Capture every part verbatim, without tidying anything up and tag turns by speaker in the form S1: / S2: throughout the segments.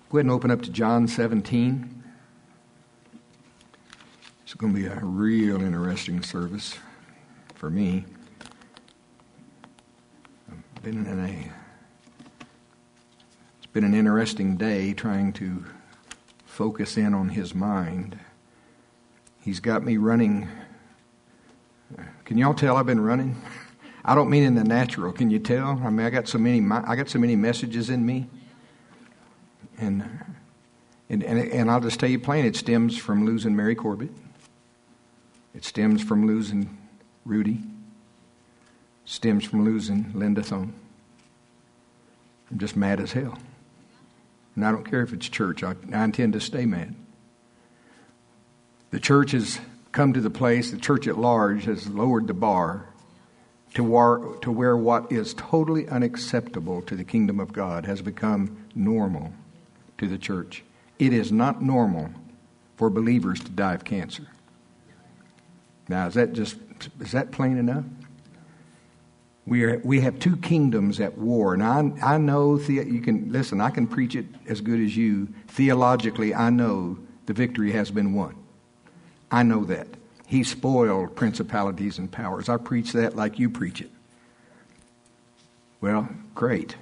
S1: Go ahead and open up to John seventeen. It's going to be a real interesting service for me. I've been in a, it's been an interesting day trying to focus in on his mind. He's got me running. Can y'all tell I've been running? I don't mean in the natural. Can you tell? I mean, I got so many. I got so many messages in me, and and and, and I'll just tell you plain. It stems from losing Mary Corbett. It stems from losing Rudy. It stems from losing Linda Thone. I'm just mad as hell, and I don't care if it's church. I, I intend to stay mad. The church has come to the place. The church at large has lowered the bar to where, to where what is totally unacceptable to the kingdom of God has become normal to the church. It is not normal for believers to die of cancer. Now, is that just is that plain enough? We are we have two kingdoms at war, and I I know the, you can listen. I can preach it as good as you theologically. I know the victory has been won. I know that. He spoiled principalities and powers. I preach that like you preach it. Well, great.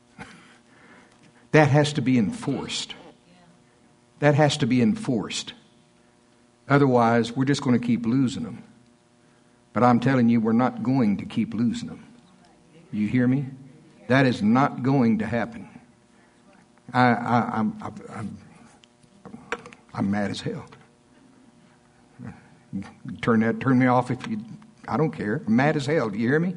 S1: That has to be enforced. That has to be enforced. Otherwise, we're just going to keep losing them. But I'm telling you, we're not going to keep losing them. You hear me? That is not going to happen. I, I, I'm, I'm, I'm, I'm mad as hell. Turn that, turn me off if you. I don't care. I'm mad as hell. Do you hear me?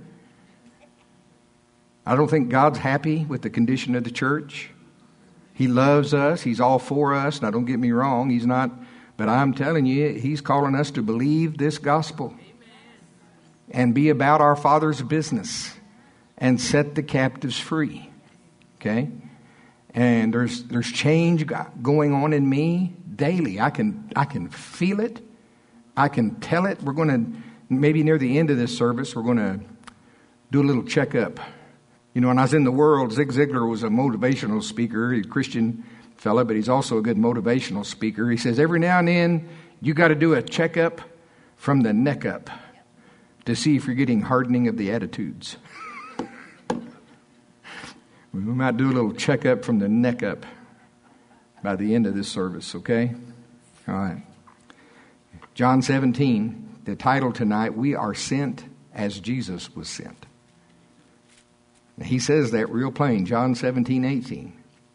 S1: I don't think God's happy with the condition of the church. He loves us. He's all for us. Now, don't get me wrong. He's not. But I'm telling you, He's calling us to believe this gospel and be about our Father's business and set the captives free. Okay? And there's there's change going on in me daily. I can I can feel it. I can tell it. We're going to, maybe near the end of this service, we're going to do a little checkup. You know, when I was in the world, Zig Ziglar was a motivational speaker. He's a Christian fella, but he's also a good motivational speaker. He says every now and then you got to do a checkup from the neck up to see if you're getting hardening of the attitudes. We might do a little checkup from the neck up by the end of this service, okay? All right. John seventeen, the title tonight, We Are Sent as Jesus Was Sent. He says that real plain, John seventeen, eighteen.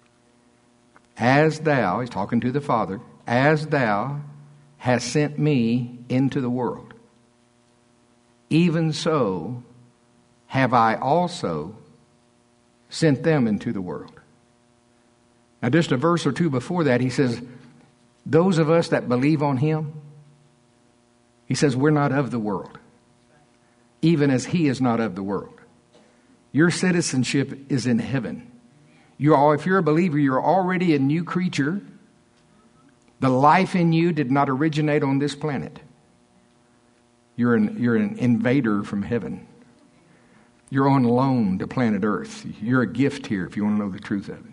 S1: As thou, he's talking to the Father, as thou hast sent me into the world, even so have I also sent them into the world. Now just a verse or two before that, he says, those of us that believe on Him, he says, we're not of the world, even as He is not of the world. Your citizenship is in heaven. You are, if you're a believer, you're already a new creature. The life in you did not originate on this planet. You're an, you're an invader from heaven. You're on loan to planet Earth. You're a gift here if you want to know the truth of it.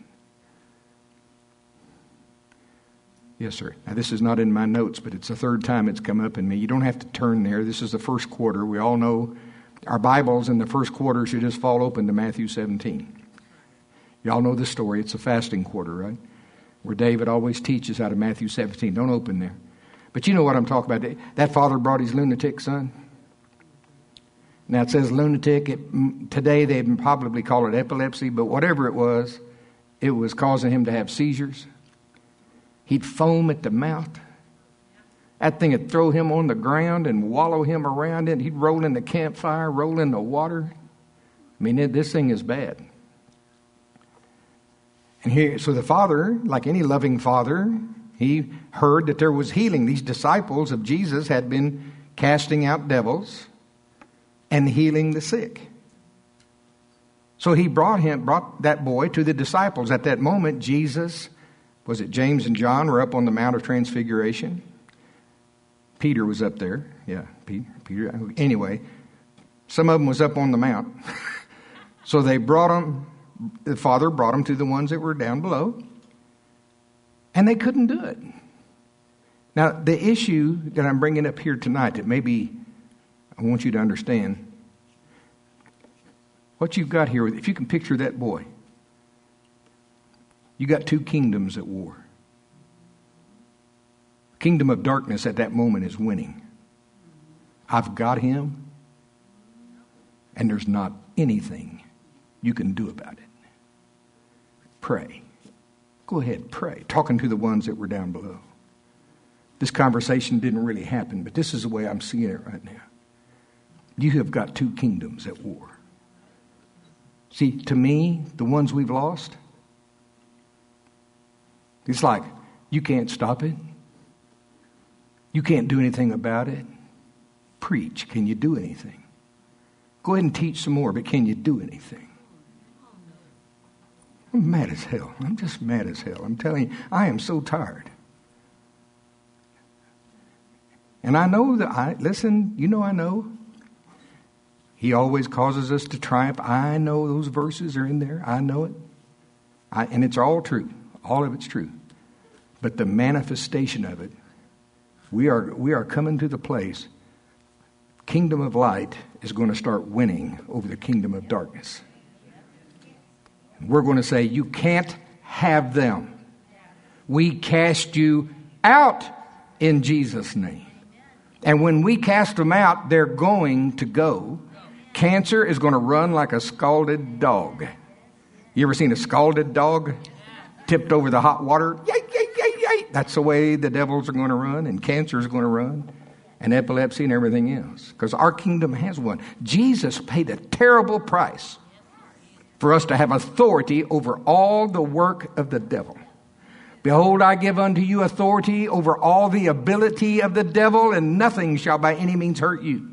S1: Yes, sir. Now, this is not in my notes, but it's the third time it's come up in me. You don't have to turn there. This is the first quarter. We all know our Bibles in the first quarter should just fall open to Matthew seventeen. Y'all know the story. It's a fasting quarter, right? Where David always teaches out of Matthew seventeen. Don't open there. But you know what I'm talking about. That father brought his lunatic son. Now, it says lunatic. It, today, they'd probably call it epilepsy, but whatever it was, it was causing him to have seizures. He'd foam at the mouth. That thing would throw him on the ground and wallow him around it. He'd roll in the campfire, roll in the water. I mean, it, this thing is bad. And here, so the father, like any loving father, he heard that there was healing. These disciples of Jesus had been casting out devils and healing the sick. So he brought him, brought that boy to the disciples. At that moment, Jesus, was it James and John, were up on the Mount of Transfiguration. Peter was up there. Yeah, Peter. Peter. Anyway, some of them was up on the mount. So they brought them, the Father brought them to the ones that were down below. And they couldn't do it. Now, the issue that I'm bringing up here tonight that maybe I want you to understand, what you've got here, if you can picture that boy, you got two kingdoms at war. Kingdom of darkness at that moment is winning. I've got him, and there's not anything you can do about it. Pray. Go ahead, pray. Talking to the ones that were down below. This conversation didn't really happen, but this is the way I'm seeing it right now. You have got two kingdoms at war. See, to me, the ones we've lost, it's like, you can't stop it. You can't do anything about it. Preach. Can you do anything? Go ahead and teach some more, but can you do anything? I'm mad as hell. I'm just mad as hell. I'm telling you, I am so tired. And I know that, I listen, you know I know. He always causes us to triumph. I know those verses are in there. I know it. I, and it's all true. All of it's true. But the manifestation of it, we are we are coming to the place, kingdom of light is going to start winning over the kingdom of darkness. We're going to say, you can't have them. We cast you out in Jesus' name. And when we cast them out, they're going to go. Cancer is going to run like a scalded dog. You ever seen a scalded dog tipped over the hot water? Yay, yay, yay, yay. That's the way the devils are going to run, and cancer is going to run, and epilepsy and everything else. Because our kingdom has one. Jesus paid a terrible price for us to have authority over all the work of the devil. Behold, I give unto you authority over all the ability of the devil, and nothing shall by any means hurt you.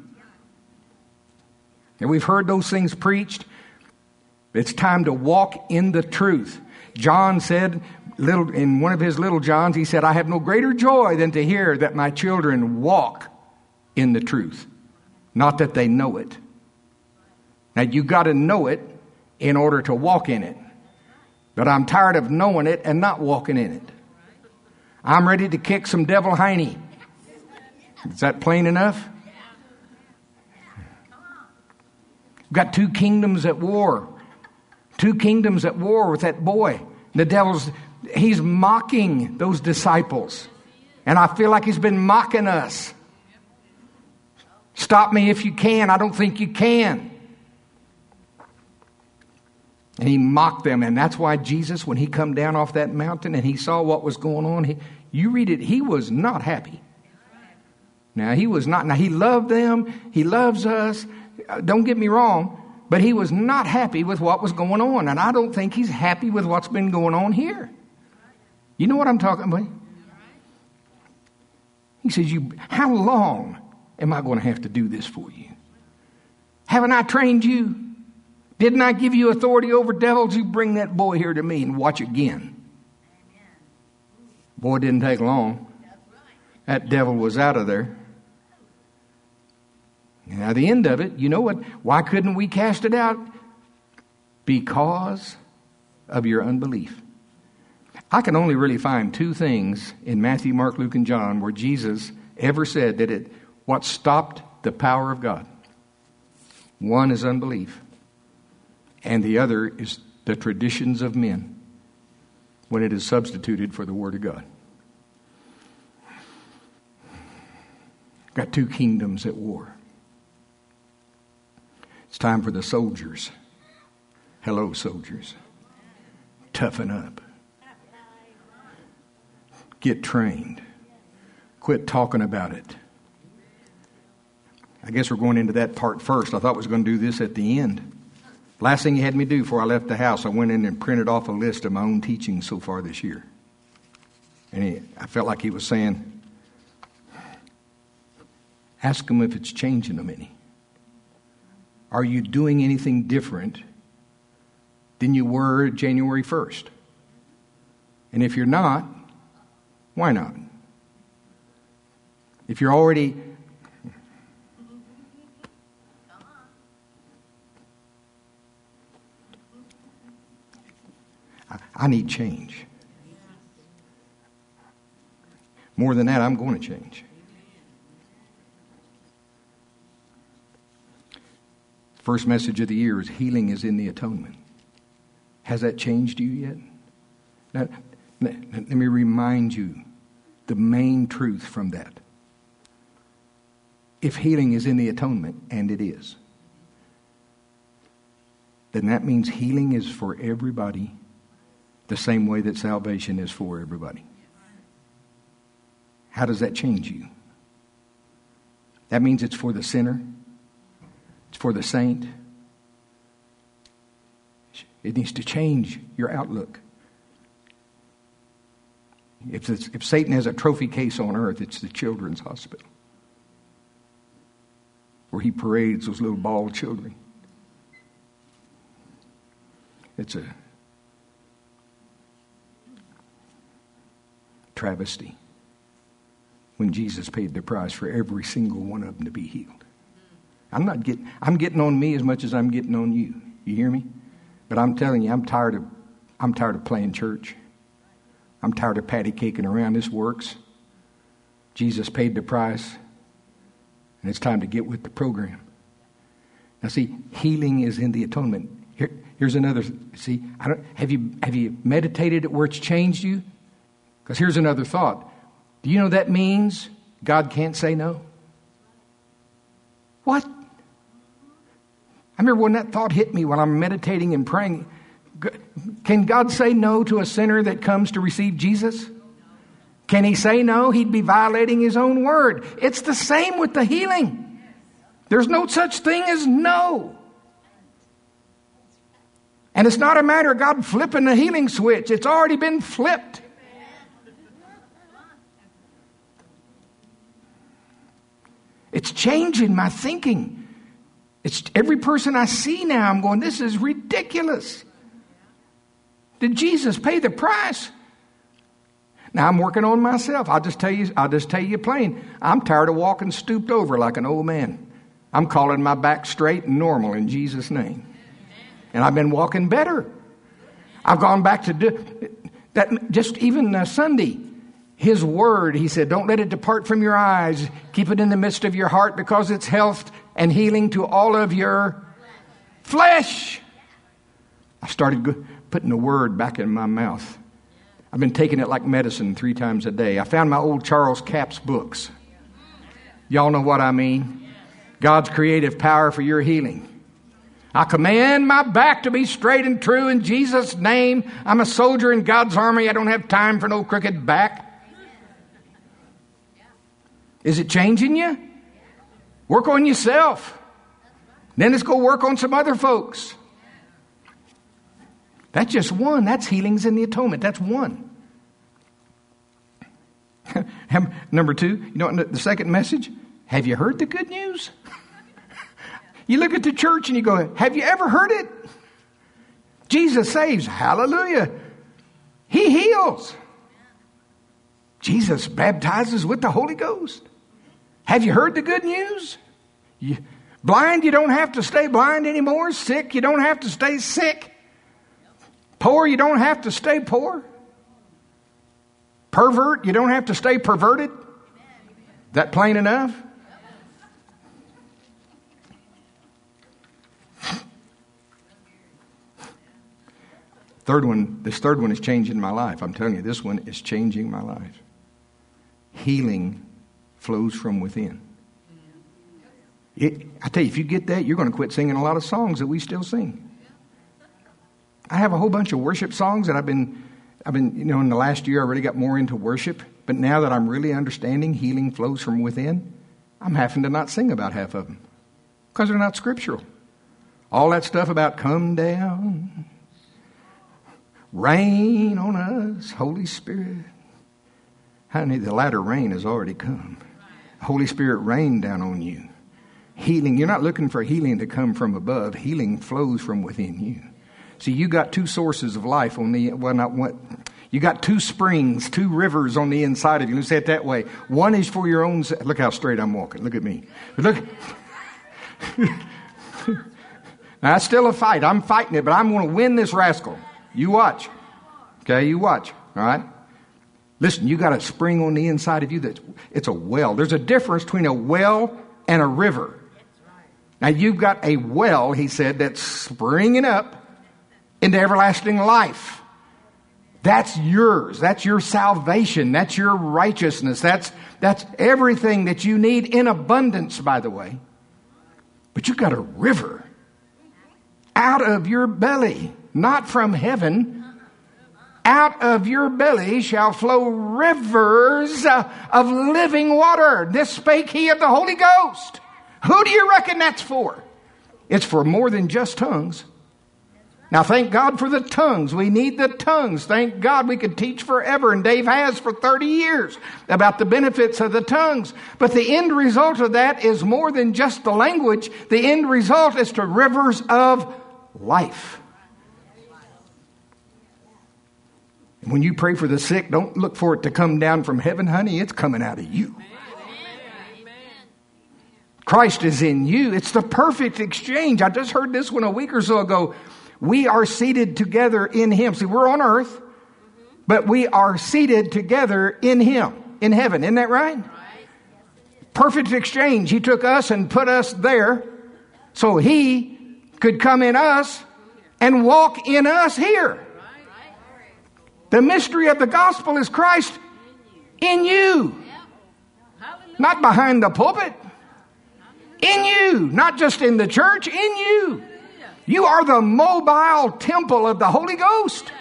S1: And we've heard those things preached. It's time to walk in the truth. John said, little in one of his little Johns, he said, I have no greater joy than to hear that my children walk in the truth. Not that they know it. Now, you got to know it in order to walk in it. But I'm tired of knowing it and not walking in it. I'm ready to kick some devil hiney. Is that plain enough? We've got two kingdoms at war. Two kingdoms at war with that boy. The devil's, he's mocking those disciples. And I feel like he's been mocking us. Stop me if you can. I don't think you can. And he mocked them. And that's why Jesus, when he come down off that mountain and he saw what was going on, he, you read it, he was not happy. Now, he was not. Now, he loved them. He loves us. Don't get me wrong. But he was not happy with what was going on. And I don't think he's happy with what's been going on here. You know what I'm talking about? He says, "You, how long am I going to have to do this for you? Haven't I trained you? Didn't I give you authority over devils? You bring that boy here to me and watch again." Boy, it didn't take long. That devil was out of there. Now, the end of it, you know what? Why couldn't we cast it out? Because of your unbelief. I can only really find two things in Matthew, Mark, Luke, and John where Jesus ever said that it what stopped the power of God. One is unbelief, and the other is the traditions of men when it is substituted for the Word of God. Got two kingdoms at war. It's time for the soldiers. Hello, soldiers. Toughen up. Get trained. Quit talking about it. I guess we're going into that part first. I thought I was going to do this at the end. Last thing he had me do before I left the house, I went in and printed off a list of my own teachings so far this year. And he, I felt like he was saying, ask him if it's changing them any. Are you doing anything different than you were January first? And if you're not, why not? If you're already... I, I need change. More than that, I'm going to change. First message of the year is healing is in the atonement. Has that changed you yet? Now, let me remind you the main truth from that. If healing is in the atonement, and it is, then that means healing is for everybody the same way that salvation is for everybody. How does that change you? That means it's for the sinner. It's for the saint. It needs to change your outlook. If, it's, if Satan has a trophy case on earth, it's the children's hospital, where he parades those little bald children. It's a travesty when Jesus paid the price for every single one of them to be healed. I'm not getting, I'm getting on me as much as I'm getting on you. You hear me? But I'm telling you, I'm tired of, I'm tired of playing church. I'm tired of patty caking around. This works. Jesus paid the price, and it's time to get with the program. Now, see, healing is in the atonement. Here, here's another. See, I don't, have you have you meditated at where it's changed you? Because here's another thought. Do you know that means God can't say no? What? I remember when that thought hit me while I'm meditating and praying. Can God say no to a sinner that comes to receive Jesus? Can he say no? He'd be violating his own word. It's the same with the healing. There's no such thing as no. And it's not a matter of God flipping the healing switch. It's already been flipped. It's changing my thinking. It's every person I see now, I'm going, this is ridiculous. Did Jesus pay the price? Now I'm working on myself. I'll just tell you, I'll just tell you plain. I'm tired of walking stooped over like an old man. I'm calling my back straight and normal in Jesus' name. And I've been walking better. I've gone back to do that just even uh, Sunday. His word, he said, don't let it depart from your eyes. Keep it in the midst of your heart because it's health and healing to all of your flesh. I started go- putting the word back in my mouth. I've been taking it like medicine three times a day. I found my old Charles Capps books. Y'all know what I mean? God's creative power for your healing. I command my back to be straight and true in Jesus' name. I'm a soldier in God's army. I don't have time for no crooked back. Is it changing you? Work on yourself. Then let's go work on some other folks. That's just one. That's healings in the atonement. That's one. Number two, you know what the second message? Have you heard the good news? You look at the church and you go, have you ever heard it? Jesus saves. Hallelujah. He heals. Jesus baptizes with the Holy Ghost. Have you heard the good news? You, blind, you don't have to stay blind anymore. Sick, you don't have to stay sick. Poor, you don't have to stay poor. Pervert, you don't have to stay perverted. That plain enough? Third one, this third one is changing my life. I'm telling you, this one is changing my life. Healing flows from within. It, I tell you, if you get that, you're going to quit singing a lot of songs that we still sing. I have a whole bunch of worship songs that I've been, I've been, you know, in the last year I really got more into worship. But now that I'm really understanding healing flows from within, I'm having to not sing about half of them because they're not scriptural. All that stuff about come down, rain on us, Holy Spirit. Honey, the latter rain has already come. Holy Spirit rained down on you. Healing, you're not looking for healing to come from above. Healing flows from within you. See, you got two sources of life on the, well, not what, you got two springs, two rivers on the inside of you. Let's say it that way. One is for your own, look how straight I'm walking. Look at me. Look. Now, it's still a fight. I'm fighting it, but I'm going to win this rascal. You watch. Okay, you watch. All right? Listen, you got a spring on the inside of you that it's a well. There's a difference between a well and a river. Now, you've got a well, he said, that's springing up into everlasting life. That's yours. That's your salvation. That's your righteousness. That's, that's everything that you need in abundance, by the way. But you've got a river out of your belly, not from heaven. Out of your belly shall flow rivers of living water. This spake he of the Holy Ghost. Who do you reckon that's for? It's for more than just tongues. Now, thank God for the tongues. We need the tongues. Thank God we could teach forever, and Dave has for thirty years about the benefits of the tongues. But the end result of that is more than just the language. The end result is to rivers of life. When you pray for the sick, don't look for it to come down from heaven, honey. It's coming out of you. Christ is in you. It's the perfect exchange. I just heard this one a week or so ago. We are seated together in him. See, we're on earth, but we are seated together in him, in heaven. Isn't that right? Perfect exchange. He took us and put us there so he could come in us and walk in us here. The mystery of the gospel is Christ in you. Not behind the pulpit. In you. Not just in the church. In you. You are the mobile temple of the Holy Ghost.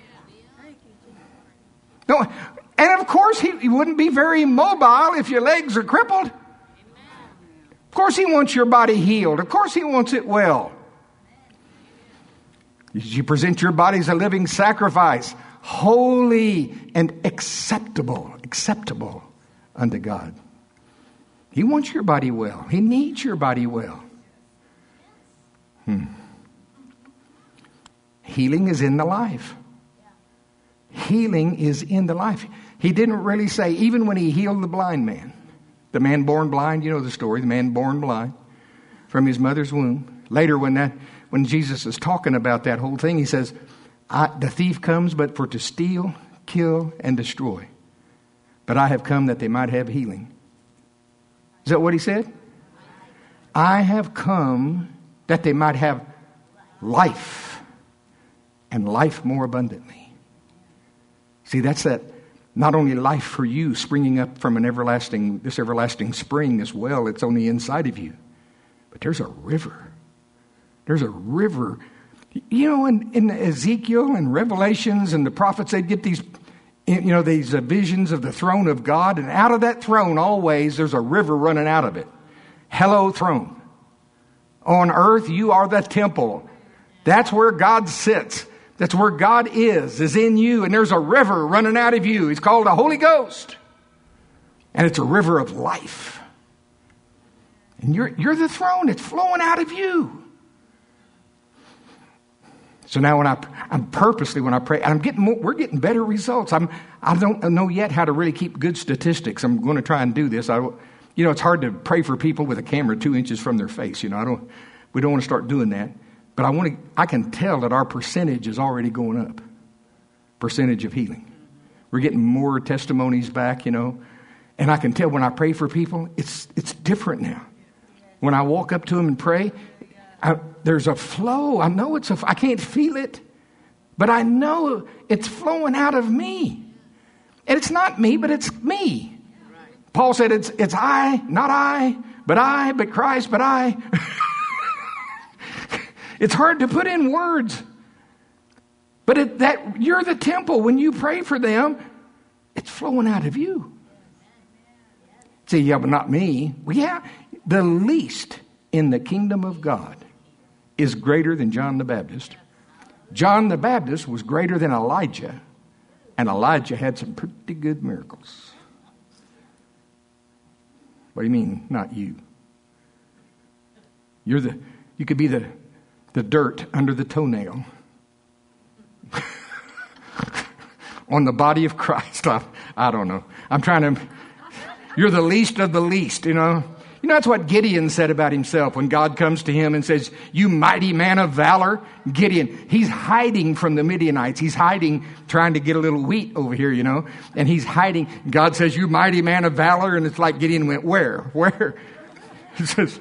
S1: No, and of course, he, he wouldn't be very mobile if your legs are crippled. Of course, he wants your body healed. Of course, he wants it well. You present your body as a living sacrifice, holy and acceptable, acceptable unto God. He wants your body well. He needs your body well. Hmm. Healing is in the life. Healing is in the life. He didn't really say, even when he healed the blind man, the man born blind, you know the story, the man born blind from his mother's womb. Later, when that, when Jesus is talking about that whole thing, he says, I, the thief comes but for to steal, kill, and destroy. But I have come that they might have healing. Is that what he said? I have come that they might have life, and life more abundantly. See, that's that, not only life for you springing up from an everlasting, this everlasting spring as well, it's on the inside of you. But there's a river. There's a river. You know, in, in Ezekiel and Revelations and the prophets, they'd get these, you know, these uh, visions of the throne of God. And out of that throne, always, there's a river running out of it. Hello, throne. On earth, you are the temple. That's where God sits. That's where God is, is in you. And there's a river running out of you. It's called the Holy Ghost. And it's a river of life. And you're, you're the throne. It's flowing out of you. So now when I, I'm purposely, when I pray, I'm getting more, we're getting better results. I'm, I don't know yet how to really keep good statistics. I'm going to try and do this. I, you know, it's hard to pray for people with a camera two inches from their face. You know, I don't, we don't want to start doing that. But I want to, I can tell that our percentage is already going up. Percentage of healing. We're getting more testimonies back, you know. And I can tell when I pray for people, it's, it's different now. When I walk up to them and pray, I, there's a flow. I know it's a, I can't feel it, but I know it's flowing out of me. And it's not me, but it's me. Paul said it's, it's I, not I, but I, but Christ, but I. It's hard to put in words. But it, that you're the temple. When you pray for them, it's flowing out of you. Say, yeah, but not me. Well, yeah, the least in the kingdom of God is greater than John the Baptist. John the Baptist was greater than Elijah, and Elijah had some pretty good miracles. What do you mean, not you? You're the, you could be the, the dirt under the toenail on the body of Christ. I, I don't know. I'm trying to, you're the least of the least, you know. You know, that's what Gideon said about himself when God comes to him and says, you mighty man of valor. Gideon, he's hiding from the Midianites. He's hiding, trying to get a little wheat over here, you know, and he's hiding. God says, you mighty man of valor. And it's like Gideon went, where? Where? He says,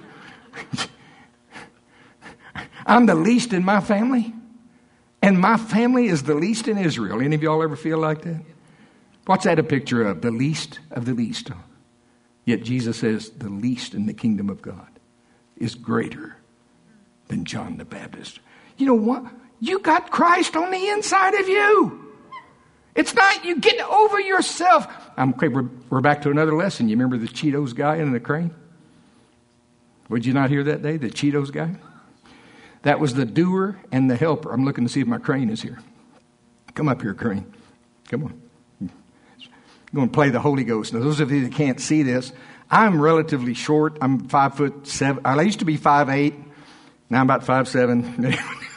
S1: I'm the least in my family, and my family is the least in Israel. Any of y'all ever feel like that? What's that a picture of? The least of the least. Yet Jesus says the least in the kingdom of God is greater than John the Baptist. You know what? You got Christ on the inside of you. It's not you get over yourself. I'm, okay, we're, we're back to another lesson. You remember the Cheetos guy in the crane? Would you not hear that day, the Cheetos guy? That was the doer and the helper. I'm looking to see if my crane is here. Come up here, crane. Come on. I'm going to play the Holy Ghost. Now, those of you that can't see this, I'm relatively short. I'm five foot seven. I used to be five eight. Now I'm about five seven.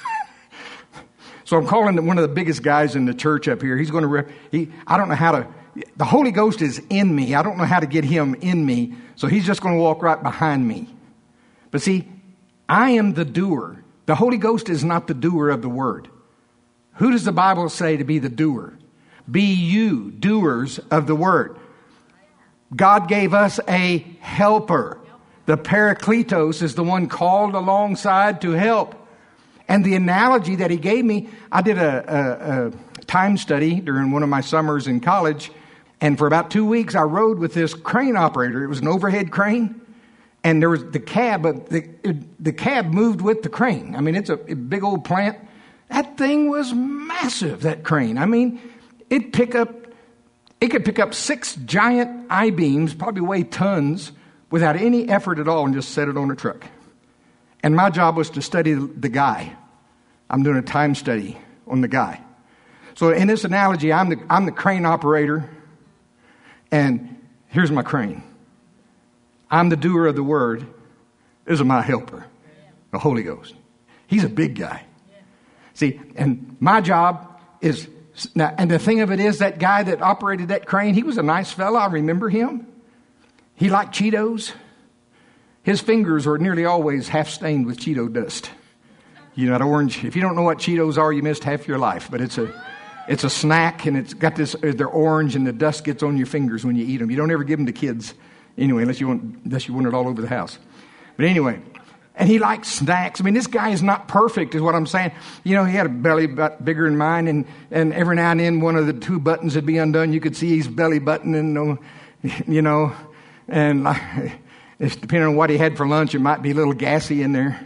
S1: So I'm calling one of the biggest guys in the church up here. He's going to. Rep, he. I don't know how to. The Holy Ghost is in me. I don't know how to get him in me. So he's just going to walk right behind me. But see, I am the doer. The Holy Ghost is not the doer of the word. Who does the Bible say to be the doer? Be you doers of the word. God gave us a helper. The Parakletos is the one called alongside to help. And the analogy that he gave me, I did a, a, a time study during one of my summers in college. And for about two weeks, I rode with this crane operator. It was an overhead crane. And there was the cab, but the, it, the cab moved with the crane. I mean, it's a, a big old plant. That thing was massive, that crane. I mean, it pick up, it could pick up six giant I-beams, probably weigh tons, without any effort at all, and just set it on a truck. And my job was to study the guy. I'm doing a time study on the guy. So in this analogy, I'm the, I'm the crane operator, and here's my crane. I'm the doer of the word. This is my helper, the Holy Ghost. He's a big guy. See, and my job is, now, and the thing of it is, that guy that operated that crane, he was a nice fellow. I remember him. He liked Cheetos. His fingers were nearly always half stained with Cheeto dust. You know, that orange. If you don't know what Cheetos are, you missed half your life. But it's a, it's a snack, and it's got this. They're orange, and the dust gets on your fingers when you eat them. You don't ever give them to kids, anyway, unless you want, unless you want it all over the house. But anyway. And he likes snacks. I mean, this guy is not perfect, is what I'm saying. You know, he had a belly butt bigger than mine, and, and every now and then one of the two buttons would be undone. You could see his belly button, and you know, and it's depending on what he had for lunch, it might be a little gassy in there.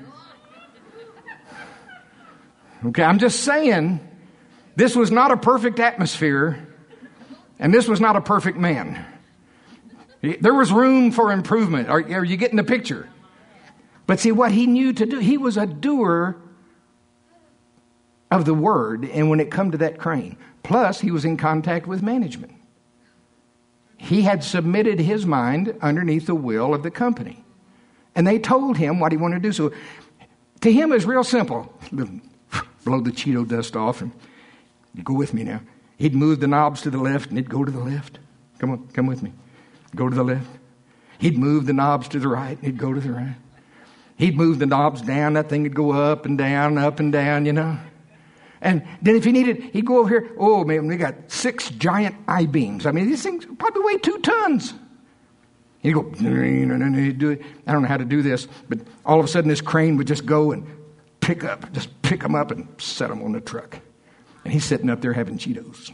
S1: Okay, I'm just saying, this was not a perfect atmosphere, and this was not a perfect man. There was room for improvement. Are, are you getting the picture? But see, what he knew to do, he was a doer of the word, and when it come to that crane, plus he was in contact with management. He had submitted his mind underneath the will of the company. And they told him what he wanted to do. So to him it was real simple. Blow the Cheeto dust off, and you go with me now. He'd move the knobs to the left, and it'd go to the left. Come on, come with me. Go to the left. He'd move the knobs to the right, and he'd go to the right. He'd move the knobs down. That thing would go up and down, up and down, you know. And then if he needed, he'd go over here. Oh, man, we got six giant I-beams. I mean, these things probably weigh two tons. He'd go, he'd do it. I don't know how to do this, but all of a sudden this crane would just go and pick up, just pick them up and set them on the truck. And he's sitting up there having Cheetos.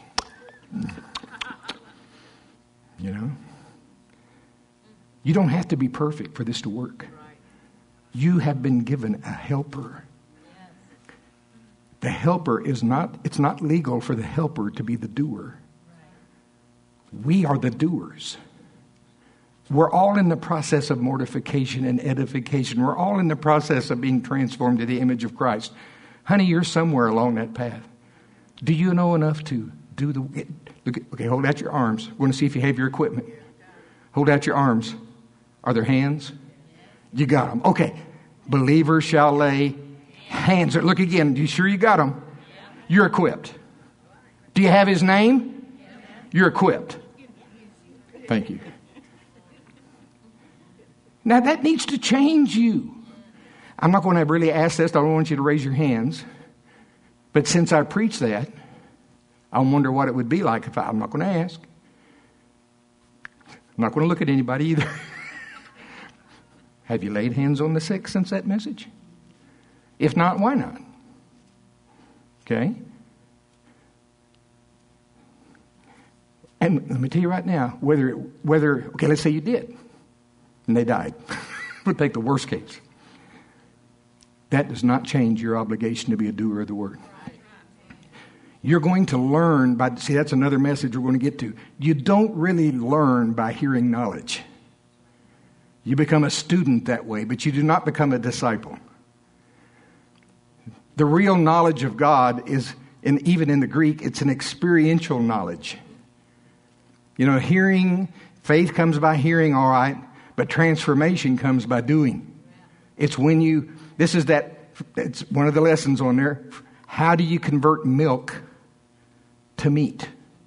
S1: You know? You don't have to be perfect for this to work. You have been given a helper. Yes. The helper is not, it's not legal for the helper to be the doer. Right. We are the doers. We're all in the process of mortification and edification. We're all in the process of being transformed to the image of Christ. Honey, you're somewhere along that path. Do you know enough to do the, look at, okay, hold out your arms. We're going to see if you have your equipment. Hold out your arms. Are there hands? You got them. Okay. Believers shall lay hands. Look again. You sure you got them? You're equipped. Do you have his name? You're equipped. Thank you. Now that needs to change you. I'm not going to really ask this. I don't want you to raise your hands. But since I preach that, I wonder what it would be like if I, I'm not going to ask. I'm not going to look at anybody either. Have you laid hands on the sick since that message? If not, why not? Okay? And let me tell you right now, whether, whether okay, let's say you did, and they died. We'll take the worst case. That does not change your obligation to be a doer of the word. You're going to learn by, see, that's another message we're going to get to. You don't really learn by hearing knowledge. You become a student that way, but you do not become a disciple. The real knowledge of God is, and even in the Greek, it's an experiential knowledge. You know, hearing, faith comes by hearing, all right, but transformation comes by doing. It's when you, this is that, it's one of the lessons on there. How do you convert milk to meat?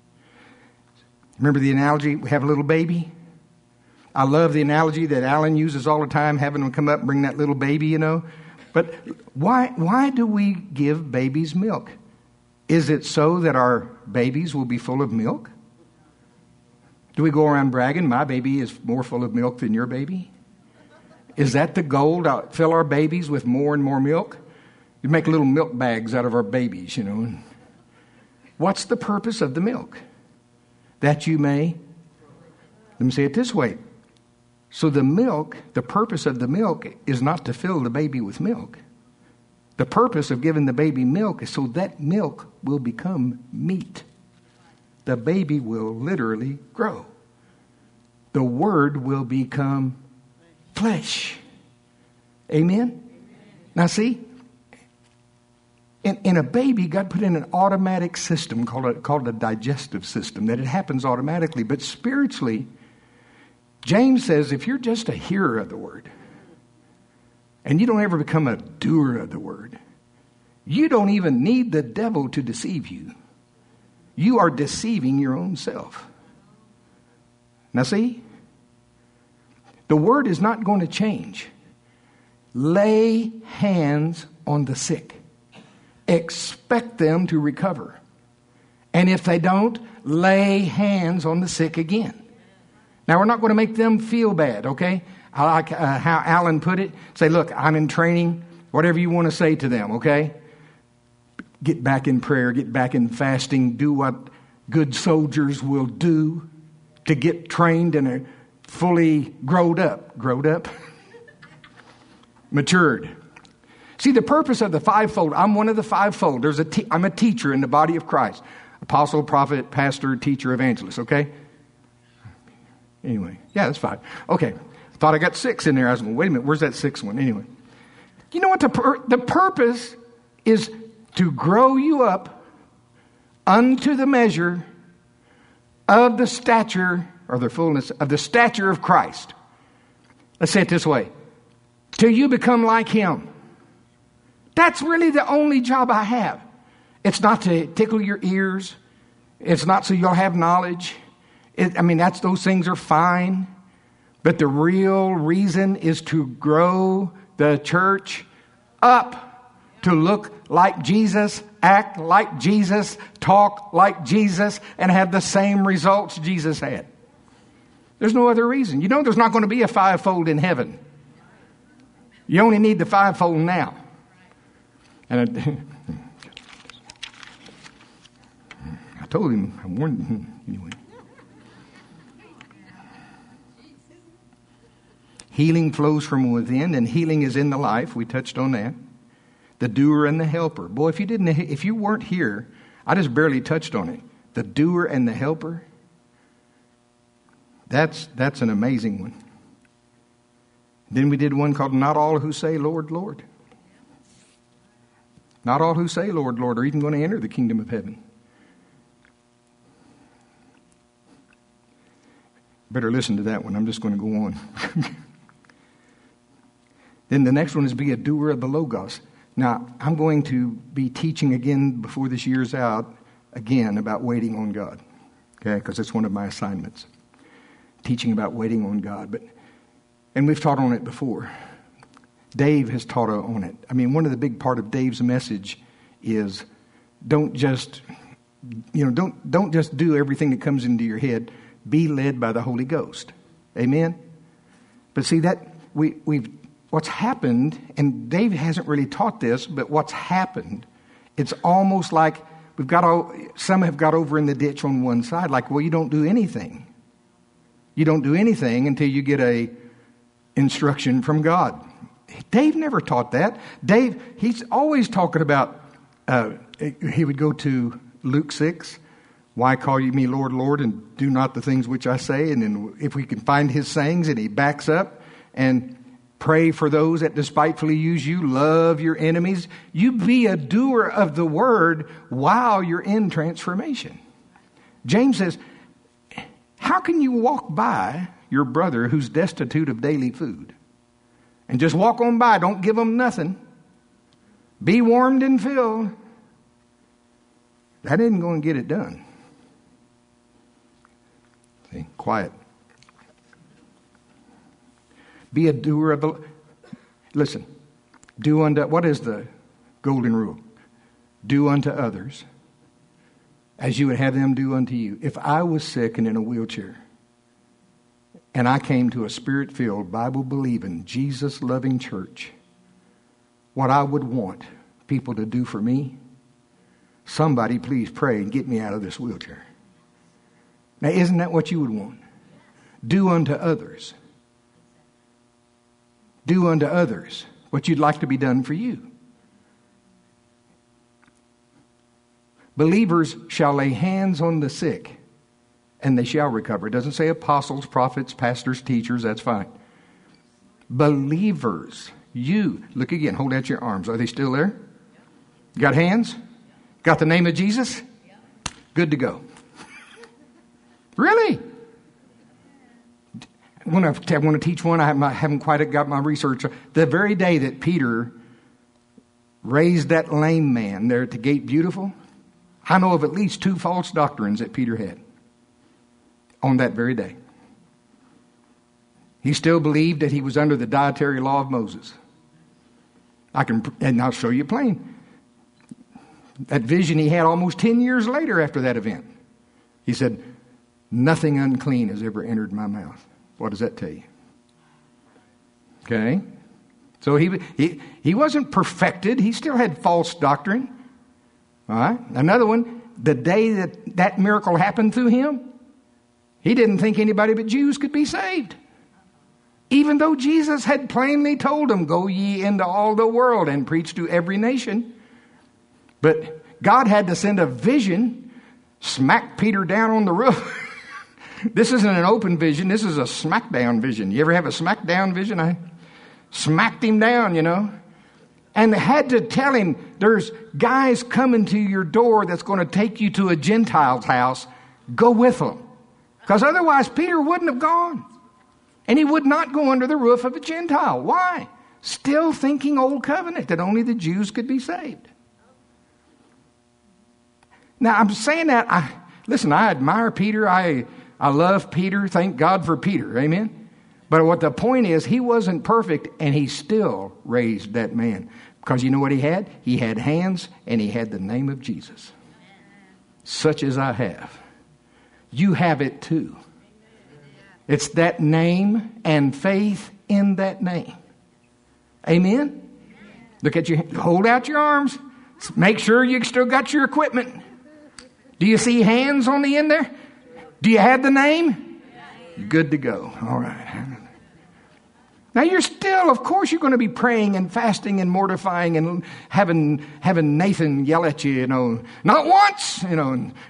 S1: Remember the analogy, we have a little baby? I love the analogy that Alan uses all the time, having them come up and bring that little baby, you know. But why, why do we give babies milk? Is it so that our babies will be full of milk? Do we go around bragging, my baby is more full of milk than your baby? Is that the goal, to fill our babies with more and more milk? You make little milk bags out of our babies, you know. What's the purpose of the milk? That you may, let me say it this way. So the milk, the purpose of the milk is not to fill the baby with milk. The purpose of giving the baby milk is so that milk will become meat. The baby will literally grow. The word will become flesh. Amen? Now see, in, in a baby, God put in an automatic system called a, called a digestive system, that it happens automatically. But spiritually, James says if you're just a hearer of the word, and you don't ever become a doer of the word, you don't even need the devil to deceive you. You are deceiving your own self. Now see, the word is not going to change. Lay hands on the sick. Expect them to recover. And if they don't, lay hands on the sick again. Now, we're not going to make them feel bad, okay? I like uh, how Alan put it. Say, look, I'm in training. Whatever you want to say to them, okay? Get back in prayer. Get back in fasting. Do what good soldiers will do to get trained and are fully growed up. Growed up? Matured. See, the purpose of the fivefold, I'm one of the fivefold. There's a te- I'm a teacher in the body of Christ. Apostle, prophet, pastor, teacher, evangelist, okay? Anyway, yeah, that's five. Okay, I thought I got six in there. I was going, wait a minute, where's that sixth one? Anyway, you know what? The, pur- the purpose is to grow you up unto the measure of the stature, or the fullness of the stature of Christ. Let's say it this way. Till you become like him. That's really the only job I have. It's not to tickle your ears. It's not so you'll have knowledge. It, I mean, that's those things are fine. But the real reason is to grow the church up to look like Jesus, act like Jesus, talk like Jesus, and have the same results Jesus had. There's no other reason. You know there's not going to be a fivefold in heaven. You only need the fivefold now. And I, I told him, I warned him anyway. Healing flows from within, and healing is in the life. We touched on that. The doer and the helper. Boy, if you didn't, if you weren't here, I just barely touched on it. The doer and the helper. That's that's an amazing one. Then we did one called "Not All Who Say Lord, Lord." Not all who say Lord, Lord are even going to enter the kingdom of heaven. Better listen to that one. I'm just going to go on. Then the next one is be a doer of the Logos. Now, I'm going to be teaching again before this year's out, again, about waiting on God. Okay, because it's one of my assignments. Teaching about waiting on God. But And we've taught on it before. Dave has taught on it. I mean, one of the big part of Dave's message is don't just, you know, don't don't just do everything that comes into your head. Be led by the Holy Ghost. Amen? But see, that we we've what's happened, and Dave hasn't really taught this, but what's happened, it's almost like we've got all, some have got over in the ditch on one side, like, well, you don't do anything. You don't do anything until you get a instruction from God. Dave never taught that. Dave, he's always talking about, uh, he would go to Luke six, why call you me Lord, Lord, and do not the things which I say? And then if we can find his sayings, and he backs up and pray for those that despitefully use you, love your enemies. You be a doer of the word while you're in transformation. James says, how can you walk by your brother who's destitute of daily food? And just walk on by. Don't give them nothing. Be warmed and filled. That isn't going to get it done. See, quiet. Be a doer of the... Listen. Do unto... What is the golden rule? Do unto others as you would have them do unto you. If I was sick and in a wheelchair, and I came to a Spirit-filled, Bible-believing, Jesus-loving church, what I would want people to do for me, somebody please pray and get me out of this wheelchair. Now, isn't that what you would want? Do unto others. Do unto others what you'd like to be done for you. Believers shall lay hands on the sick, and they shall recover. It doesn't say apostles, prophets, pastors, teachers. That's fine. Believers, you. Look again. Hold out your arms. Are they still there? Got hands? Got the name of Jesus? Good to go. Really? When I want to teach one, I haven't quite got my research. The very day that Peter raised that lame man there at the gate beautiful, I know of at least two false doctrines that Peter had on that very day. He still believed that he was under the dietary law of Moses. I can, and I'll show you plain. That vision he had almost ten years later after that event. He said, nothing unclean has ever entered my mouth. What does that tell you? Okay. So he, he, he wasn't perfected. He still had false doctrine. All right. Another one, the day that that miracle happened through him, he didn't think anybody but Jews could be saved. Even though Jesus had plainly told him, go ye into all the world and preach to every nation. But God had to send a vision, smack Peter down on the roof. This isn't an open vision. This is a smackdown vision. You ever have a smackdown vision? I smacked him down, you know. And had to tell him, there's guys coming to your door that's going to take you to a Gentile's house. Go with them. Because otherwise Peter wouldn't have gone. And he would not go under the roof of a Gentile. Why? Still thinking old covenant, that only the Jews could be saved. Now, I'm saying that, I listen, I admire Peter. I, I love Peter. Thank God for Peter. Amen? But what the point is, he wasn't perfect, and he still raised that man. Because you know what he had? He had hands, and he had the name of Jesus. Such as I have. You have it too. It's that name and faith in that name. Amen? Look at you. Hold out your arms. Make sure you still got your equipment. Do you see hands on the end there? Do you have the name? Good to go. All right. Now you're still, of course, you're going to be praying and fasting and mortifying and having having Nathan yell at you, you know, not once, you know. And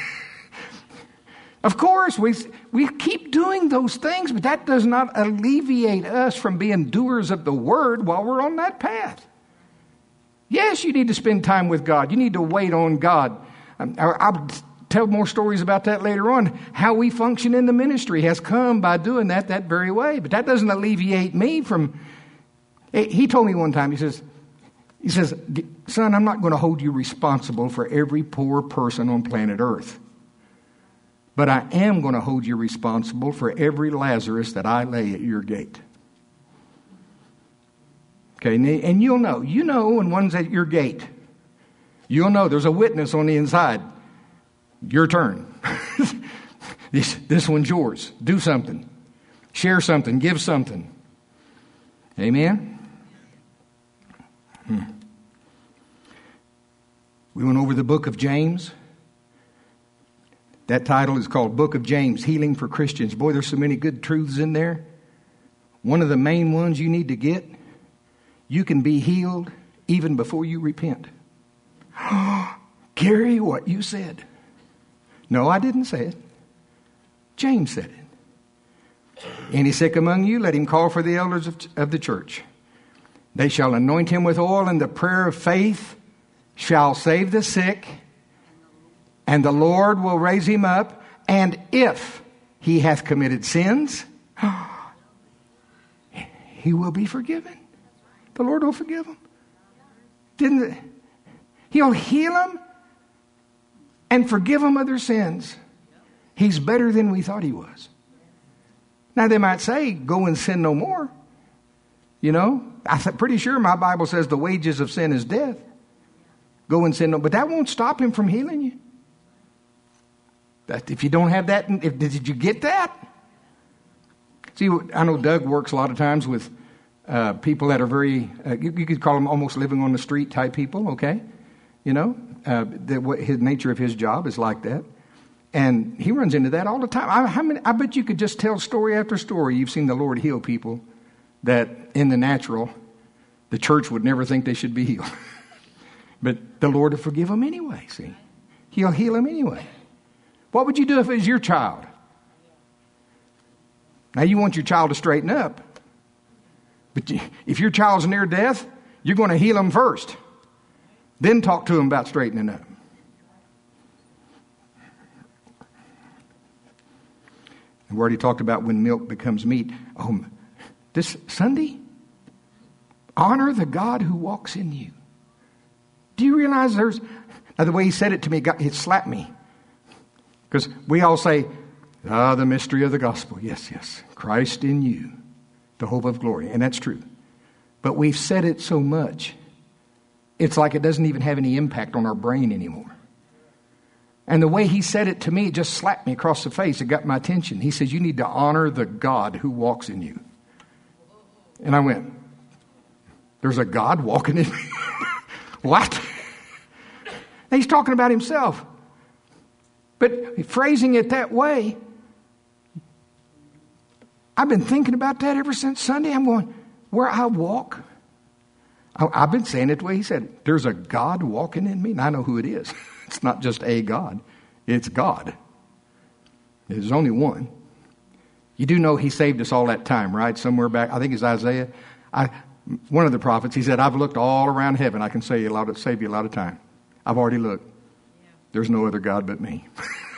S1: of course, we we keep doing those things, but that does not alleviate us from being doers of the word while we're on that path. Yes, you need to spend time with God. You need to wait on God. I'll tell more stories about that later on. How we function in the ministry has come by doing that that very way. But that doesn't alleviate me from... He told me one time, he says, he says, son, I'm not going to hold you responsible for every poor person on planet Earth. But I am going to hold you responsible for every Lazarus that I lay at your gate. Okay, and you'll know. You know when one's at your gate. You'll know there's a witness on the inside. Your turn. this, this one's yours. Do something. Share something. Give something. Amen? Hmm. We went over the book of James. That title is called Book of James, Healing for Christians. Boy, there's so many good truths in there. One of the main ones you need to get, you can be healed even before you repent. Gary, what you said. No, I didn't say it. James said it. Any sick among you, let him call for the elders of, of the church. They shall anoint him with oil, and the prayer of faith shall save the sick, and the Lord will raise him up. And if he hath committed sins, he will be forgiven. The Lord will forgive him. Didn't it? He'll heal them and forgive them of their sins. He's better than we thought he was. Now they might say, go and sin no more. You know, I'm pretty sure my Bible says the wages of sin is death. Go and sin no, but that won't stop him from healing you. That if you don't have that, if, did you get that? See, I know Doug works a lot of times with uh, people that are very, uh, you, you could call them almost living on the street type people, okay? You know, uh, the, what his nature of his job is like that. And he runs into that all the time. I, how many, I bet you could just tell story after story. You've seen the Lord heal people that in the natural, the church would never think they should be healed. But the Lord will forgive them anyway, see. He'll heal them anyway. What would you do if it was your child? Now you want your child to straighten up. But if your child's near death, you're going to heal them first. Then talk to them about straightening up. We already talked about when milk becomes meat. Oh, this Sunday, honor the God who walks in you. Do you realize there's... Now the way he said it to me, it slapped me. Because we all say, ah, the mystery of the gospel. Yes, yes. Christ in you, the hope of glory. And that's true. But we've said it so much, it's like it doesn't even have any impact on our brain anymore. And the way he said it to me, it just slapped me across the face. It got my attention. He says, you need to honor the God who walks in you. And I went, there's a God walking in me? What? And he's talking about himself. But phrasing it that way, I've been thinking about that ever since Sunday. I'm going, where I walk, I, I've been saying it the way he said it. There's a God walking in me, and I know who it is. It's not just a God. It's God. There's only one. You do know he saved us all that time, right? Somewhere back, I think it's Isaiah. I, one of the prophets, he said, I've looked all around heaven. I can save you a lot of, save you a lot of time. I've already looked. There's no other God but me.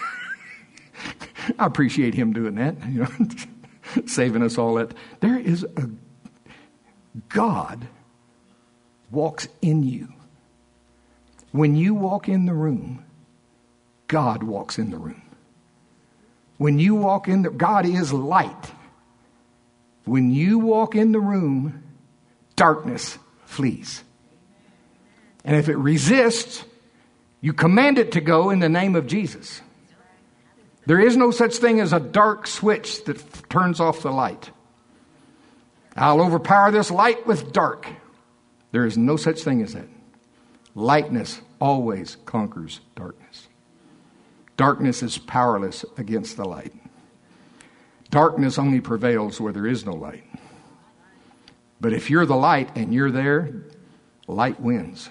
S1: I appreciate him doing that, you know, saving us all that. There is a God walks in you. When you walk in the room, God walks in the room. When you walk in the, God is light. When you walk in the room, darkness flees. And if it resists, you command it to go in the name of Jesus. There is no such thing as a dark switch that f- turns off the light. I'll overpower this light with dark. There is no such thing as that. Lightness always conquers darkness. Darkness is powerless against the light. Darkness only prevails where there is no light. But if you're the light and you're there, light wins.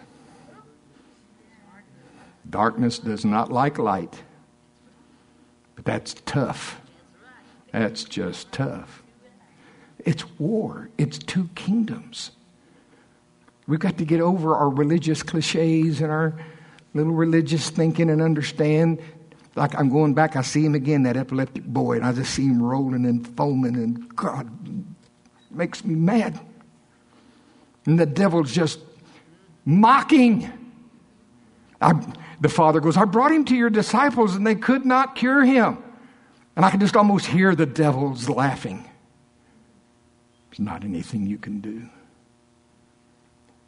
S1: Darkness does not like light. But that's tough. That's just tough. It's war. It's two kingdoms. We've got to get over our religious cliches and our little religious thinking and understand. Like I'm going back, I see him again, that epileptic boy, and I just see him rolling and foaming, and God, it makes me mad. And the devil's just mocking. I, the father goes, I brought him to your disciples and they could not cure him. And I can just almost hear the devil's laughing. There's not anything you can do.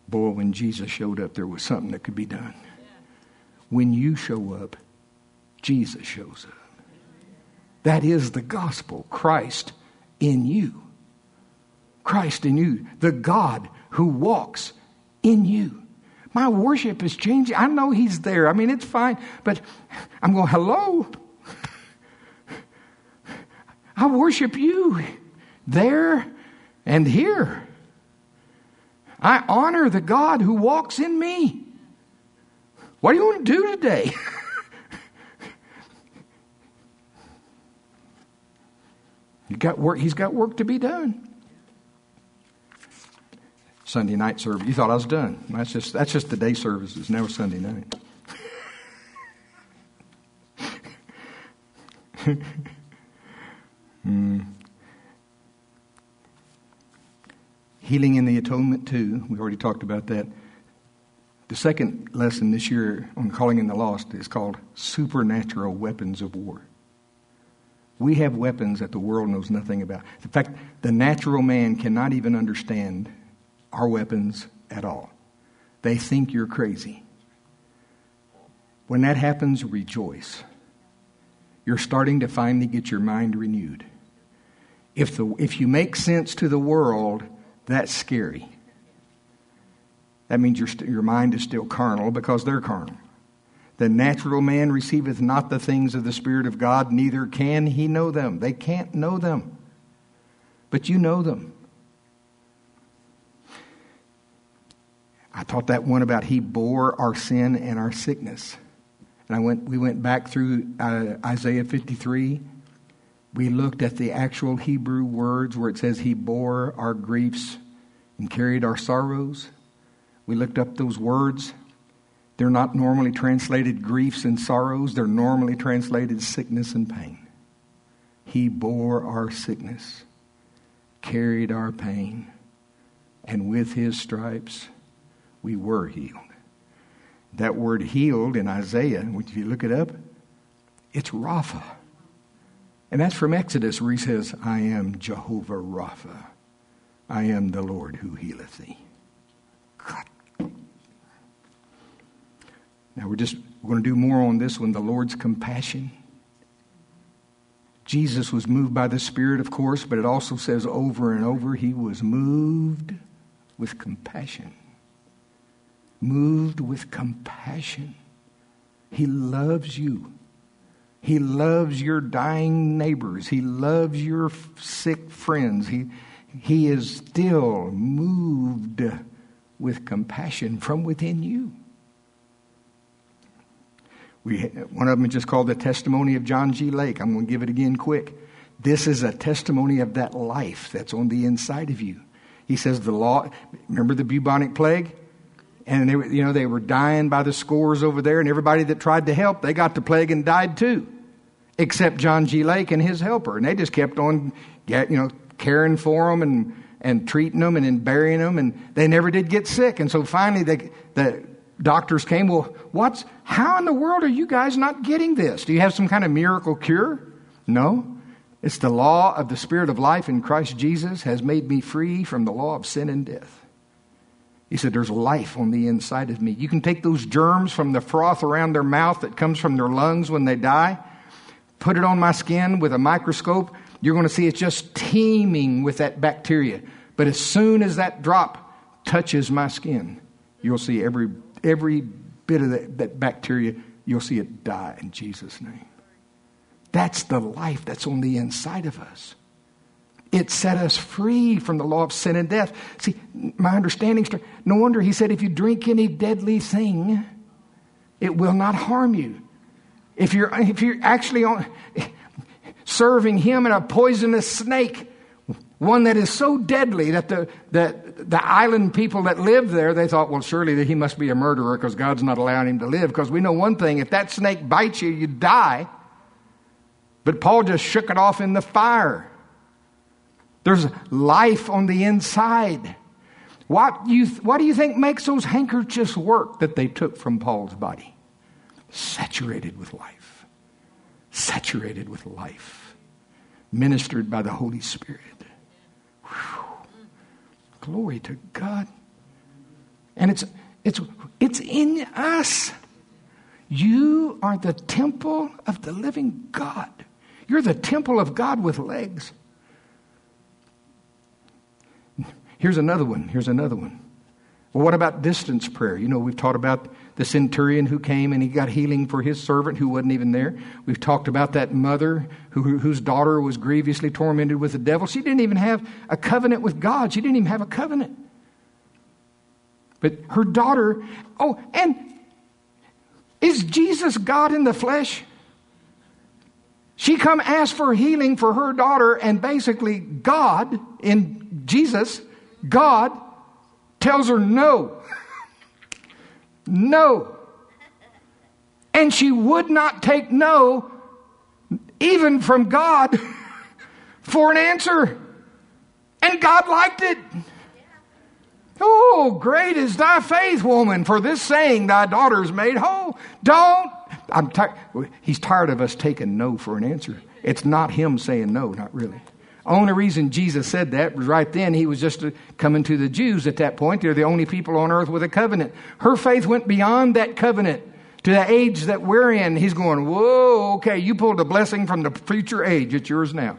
S1: Boy, when Jesus showed up, there was something that could be done. When you show up, Jesus shows up. That is the gospel. Christ in you. Christ in you. The God who walks in you. My worship is changing. I know He's there. I mean, it's fine. But I'm going, hello? I worship you there and here. I honor the God who walks in me. What do you want to do today? You got work, he's got work to be done. Sunday night service. You thought I was done. That's just that's just the day service. It's never Sunday night. mm. Healing in the atonement too. We already talked about that. The second lesson this year on Calling in the Lost is called Supernatural Weapons of War. We have weapons that the world knows nothing about. In fact, the natural man cannot even understand our weapons at all. They think you're crazy. When that happens, rejoice. You're starting to finally get your mind renewed. If the if you make sense to the world, that's scary. That means your your mind is still carnal because they're carnal. The natural man receiveth not the things of the Spirit of God, neither can he know them. They can't know them. But you know them. I taught that one about He bore our sin and our sickness. And I went. we went back through uh, Isaiah fifty-three. We looked at the actual Hebrew words where it says He bore our griefs and carried our sorrows. We looked up those words. They're not normally translated griefs and sorrows. They're normally translated sickness and pain. He bore our sickness, carried our pain, and with His stripes we were healed. That word healed in Isaiah, if you look it up, it's Rapha. And that's from Exodus where He says, I am Jehovah Rapha. I am the Lord who healeth thee. God. Now we're just we're going to do more on this one, the Lord's compassion. Jesus was moved by the Spirit, of course, but it also says over and over, He was moved with compassion. Moved with compassion. He loves you. He loves your dying neighbors. He loves your sick friends. He, he is still moved with compassion from within you. We, one of them is just called the testimony of John G. Lake. I'm going to give it again quick. This is a testimony of that life that's on the inside of you. He says the law, remember the bubonic plague? And they were, you know, they were dying by the scores over there, and everybody that tried to help, they got the plague and died too. Except John G. Lake and his helper. And they just kept on, get, you know, caring for them and, and treating them and then burying them, and they never did get sick. And so finally they, the doctors came, well, what's, how in the world are you guys not getting this? Do you have some kind of miracle cure? No. It's the law of the Spirit of life in Christ Jesus has made me free from the law of sin and death. He said, there's life on the inside of me. You can take those germs from the froth around their mouth that comes from their lungs when they die, put it on my skin with a microscope. You're going to see it's just teeming with that bacteria. But as soon as that drop touches my skin, you'll see every every bit of that, that bacteria, you'll see it die in Jesus' name. That's the life that's on the inside of us. It set us free from the law of sin and death. See, my understanding, no wonder He said, if you drink any deadly thing, it will not harm you. If you're, if you're actually on, serving Him in a poisonous snake, one that is so deadly that the, that the island people that lived there, they thought, well, surely that he must be a murderer because God's not allowing him to live. Because we know one thing, if that snake bites you, you die. But Paul just shook it off in the fire. There's life on the inside. What, you, what do you think makes those handkerchiefs work that they took from Paul's body? Saturated with life. Saturated with life. Ministered by the Holy Spirit. Whew. Glory to God. And it's it's it's in us. You are the temple of the living God. You're the temple of God with legs. Here's another one. Here's another one. Well, what about distance prayer? You know, we've taught about the centurion who came and he got healing for his servant who wasn't even there. We've talked about that mother who, whose daughter was grievously tormented with the devil. She didn't even have a covenant with God. She didn't even have a covenant. But her daughter, oh, and is Jesus God in the flesh? She come ask for healing for her daughter, and basically God, in Jesus, God tells her no. No. And she would not take no, even from God, for an answer. And God liked it. Oh, great is thy faith, woman, for this saying thy daughter is made whole. Don't. I'm tired. He's tired of us taking no for an answer. It's not him saying no, not really. Only reason Jesus said that was right then he was just coming to the Jews at that point. They're the only people on earth with a covenant. Her faith went beyond that covenant to the age that we're in. He's going, whoa, okay, you pulled a blessing from the future age. It's yours now.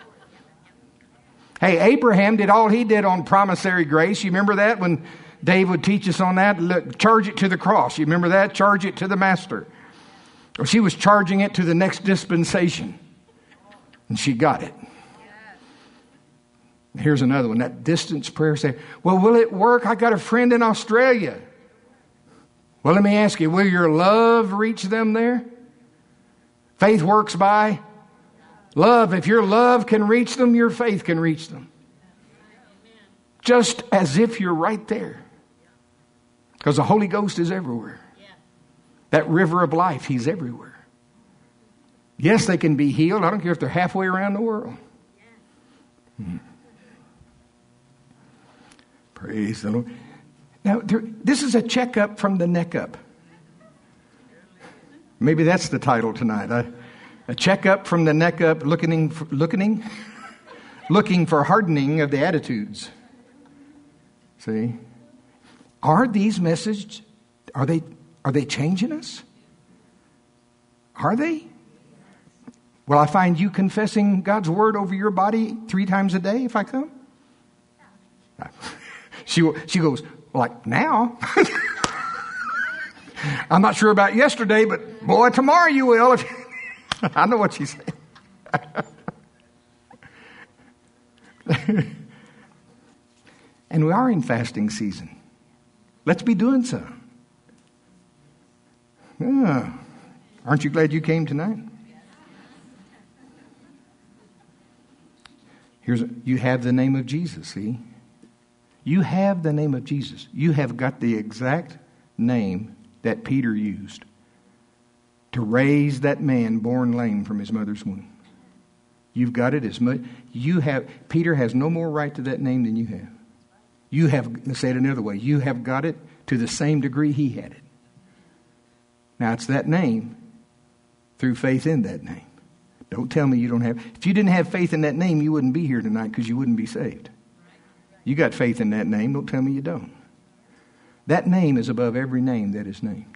S1: Hey, Abraham did all he did on promissory grace. You remember that when Dave would teach us on that? Look, charge it to the cross. You remember that? Charge it to the master. Or she was charging it to the next dispensation. And she got it. Here's another one. That distance prayer say, well, will it work? I got a friend in Australia. Well, let me ask you, will your love reach them there? Faith works by love. If your love can reach them, your faith can reach them. Just as if you're right there. Because the Holy Ghost is everywhere. That river of life, he's everywhere. Yes, they can be healed. I don't care if they're halfway around the world. Hmm. Praise the Lord. Now, there, this is a checkup from the neck up. Maybe that's the title tonight. I, a checkup from the neck up, looking, for, looking, looking for hardening of the attitudes. See, are these messages? Are they? Are they changing us? Are they? Will I find you confessing God's word over your body three times a day if I come? She she goes, like now? I'm not sure about yesterday, but boy, tomorrow you will. I know what she's saying. And we are in fasting season. Let's be doing so. Yeah. Aren't you glad you came tonight? Here's a, you have the name of Jesus, see? You have the name of Jesus. You have got the exact name that Peter used to raise that man born lame from his mother's womb. You've got it as much. You have. Peter has no more right to that name than you have. You have, let's say it another way, you have got it to the same degree he had it. Now, it's that name through faith in that name. Don't tell me you don't have. If you didn't have faith in that name, you wouldn't be here tonight because you wouldn't be saved. You got faith in that name. Don't tell me you don't. That name is above every name that is named.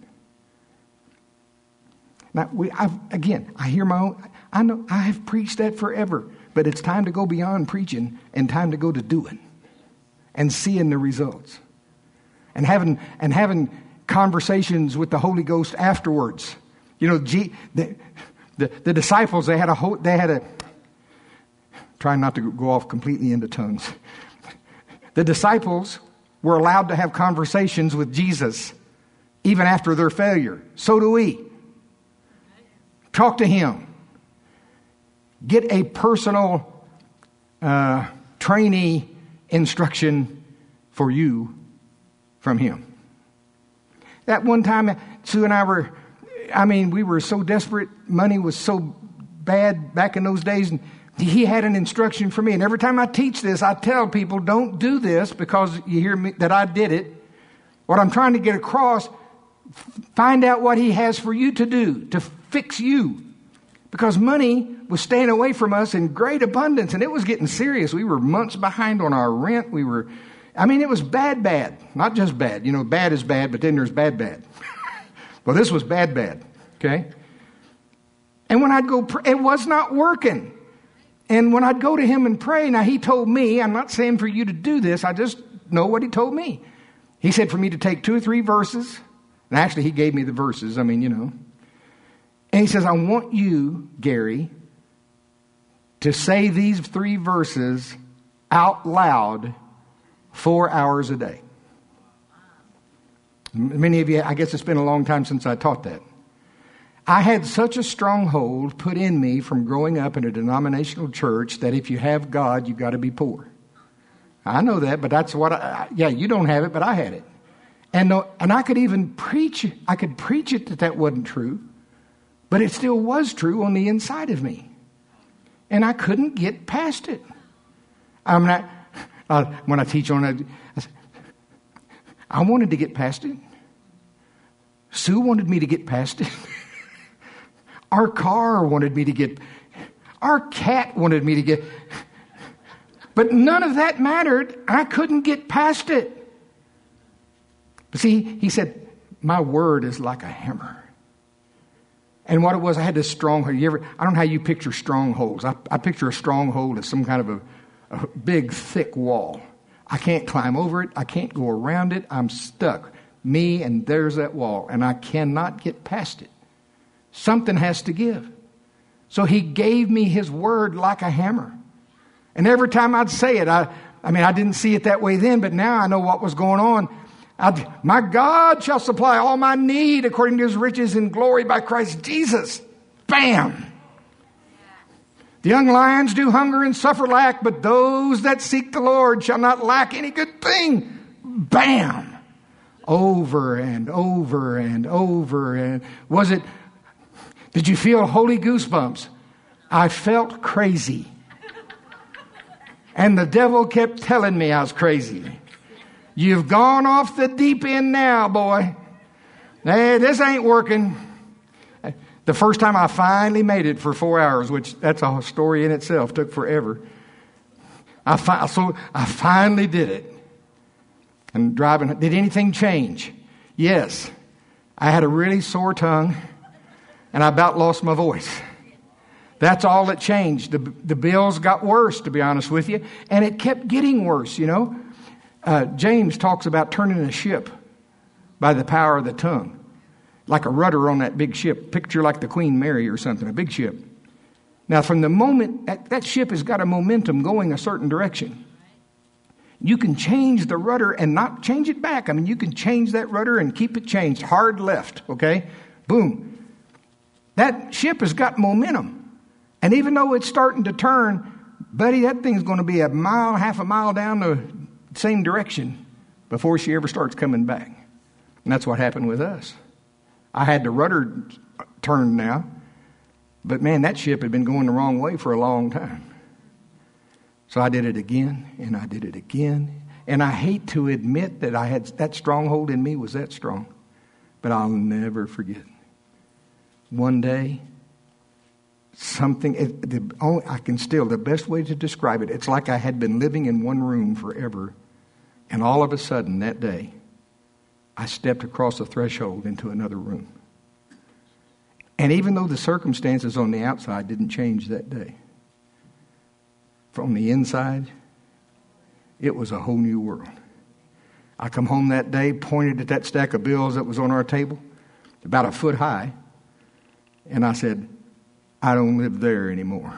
S1: Now, we, I've, again, I hear my own. I know I have preached that forever, but it's time to go beyond preaching and time to go to doing and seeing the results and having and having. conversations with the Holy Ghost afterwards. You know, G, the, the the disciples, they had a whole, they had a, trying not to go off completely into tongues. The disciples were allowed to have conversations with Jesus even after their failure. So do we. Talk to him. Get a personal uh, trainee instruction for you from him. That one time, Sue and I were, I mean, we were so desperate. Money was so bad back in those days. And he had an instruction for me. And every time I teach this, I tell people, don't do this because you hear me that I did it. What I'm trying to get across, find out what he has for you to do to fix you. Because money was staying away from us in great abundance. And it was getting serious. We were months behind on our rent. We were, I mean, it was bad, bad. Not just bad. You know, bad is bad, but then there's bad, bad. Well, this was bad, bad. Okay? And when I'd go, pray, it was not working. And when I'd go to him and pray, now he told me, I'm not saying for you to do this, I just know what he told me. He said for me to take two or three verses. And actually, he gave me the verses. I mean, you know. And he says, I want you, Gary, to say these three verses out loud four hours a day. Many of you, I guess it's been a long time since I taught that. I had such a stronghold put in me from growing up in a denominational church that if you have God, you've got to be poor. I know that, but that's what I, yeah, you don't have it, but I had it. And, no, and I could even preach, I could preach it that that wasn't true, but it still was true on the inside of me. And I couldn't get past it. I'm not, uh, when I teach on it, I, I wanted to get past it. Sue wanted me to get past it. Our car wanted me to get, our cat wanted me to get, but none of that mattered. I couldn't get past it. But see, he said, my word is like a hammer. And what it was, I had this stronghold. You ever, I don't know how you picture strongholds. I, I picture a stronghold as some kind of a, a big, thick wall. I can't climb over it. I can't go around it. I'm stuck. Me and there's that wall. And I cannot get past it. Something has to give. So he gave me his word like a hammer. And every time I'd say it, I, I mean, I didn't see it that way then, but now I know what was going on. I'd, my God shall supply all my need according to his riches in glory by Christ Jesus. Bam! The young lions do hunger and suffer lack, but those that seek the Lord shall not lack any good thing. Bam! Over and over and over. And was it, did you feel holy goosebumps? I felt crazy. And the devil kept telling me I was crazy. You've gone off the deep end now, boy. Hey, this ain't working. The first time I finally made it for four hours, which that's a story in itself, took forever. I fi- so I finally did it. And driving, did anything change? Yes. I had a really sore tongue, and I about lost my voice. That's all that changed. The, the bills got worse, to be honest with you. And it kept getting worse, you know. Uh, James talks about turning a ship by the power of the tongue. Like a rudder on that big ship. Picture like the Queen Mary or something, a big ship. Now, from the moment that, that ship has got a momentum going a certain direction, you can change the rudder and not change it back. I mean, you can change that rudder and keep it changed. Hard left, okay? Boom. That ship has got momentum. And even though it's starting to turn, buddy, that thing's going to be a mile, half a mile down the same direction before she ever starts coming back. And that's what happened with us. I had the rudder turned now, but man, that ship had been going the wrong way for a long time. So I did it again, and I did it again. And I hate to admit that I had that stronghold in me was that strong, but I'll never forget. One day, something, it, the only, I can still, the best way to describe it, it's like I had been living in one room forever, and all of a sudden that day, I stepped across the threshold into another room. And even though the circumstances on the outside didn't change that day, from the inside, it was a whole new world. I come home that day, pointed at that stack of bills that was on our table, about a foot high, and I said, I don't live there anymore.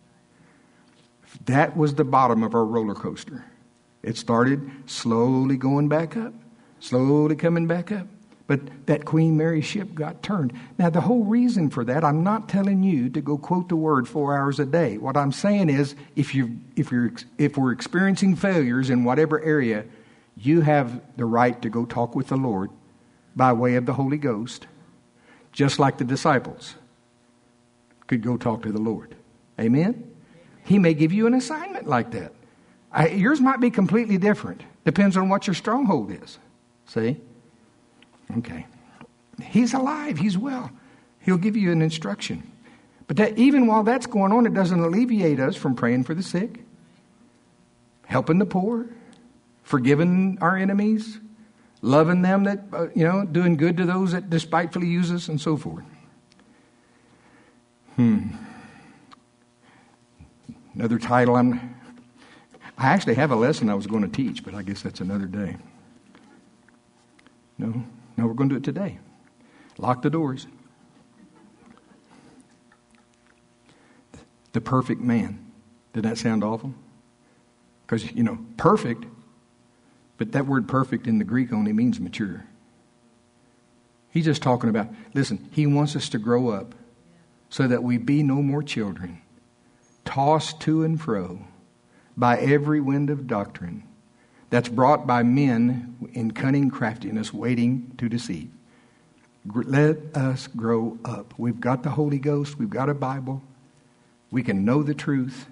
S1: That was the bottom of our roller coaster. It started slowly going back up, slowly coming back up. But that Queen Mary ship got turned. Now, the whole reason for that, I'm not telling you to go quote the word four hours a day. What I'm saying is, if you if you're if we're experiencing failures in whatever area, you have the right to go talk with the Lord by way of the Holy Ghost, just like the disciples could go talk to the Lord. Amen? He may give you an assignment like that. I, yours might be completely different. Depends on what your stronghold is. See? Okay. He's alive. He's well. He'll give you an instruction. But that, even while that's going on, it doesn't alleviate us from praying for the sick, helping the poor, forgiving our enemies, loving them that, uh, you know, doing good to those that despitefully use us, and so forth. Hmm. Another title, I'm, I actually have a lesson I was going to teach, but I guess that's another day. No, no, we're going to do it today. Lock the doors. The perfect man. Did that sound awful? Because, you know, perfect, but that word perfect in the Greek only means mature. He's just talking about, listen, he wants us to grow up so that we be no more children, tossed to and fro by every wind of doctrine that's brought by men in cunning craftiness waiting to deceive. Let us grow up. We've got the Holy Ghost. We've got a Bible. We can know the truth.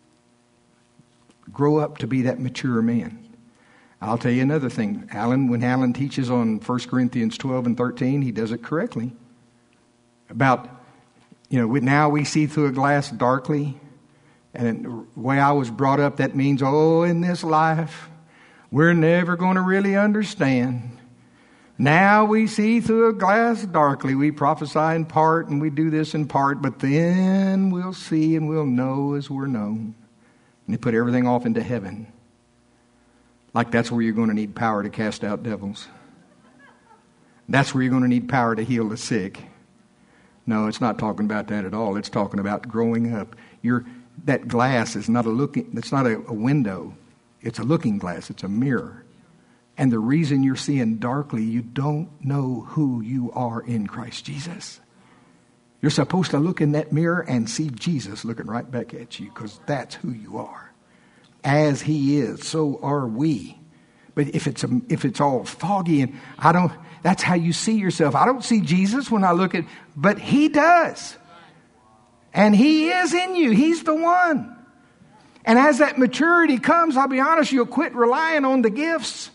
S1: Grow up to be that mature man. I'll tell you another thing. Alan, when Alan teaches on First Corinthians twelve and thirteen, he does it correctly. About, you know, now we see through a glass darkly. And the way I was brought up, that means, oh, in this life, we're never going to really understand. Now we see through a glass darkly. We prophesy in part and we do this in part, but then we'll see and we'll know as we're known. And they put everything off into heaven. Like that's where you're going to need power to cast out devils. That's where you're going to need power to heal the sick. No, it's not talking about that at all. It's talking about growing up. You're, that glass is not a looking, it's not a, a window. It's a looking glass. It's a mirror. And the reason you're seeing darkly, you don't know who you are in Christ Jesus. You're supposed to look in that mirror and see Jesus looking right back at you, because that's who you are. As he is, so are we. But if it's a, if it's all foggy and I don't, that's how you see yourself. I don't see Jesus when I look at, but he does. And he is in you. He's the one. And as that maturity comes, I'll be honest, you'll quit relying on the gifts.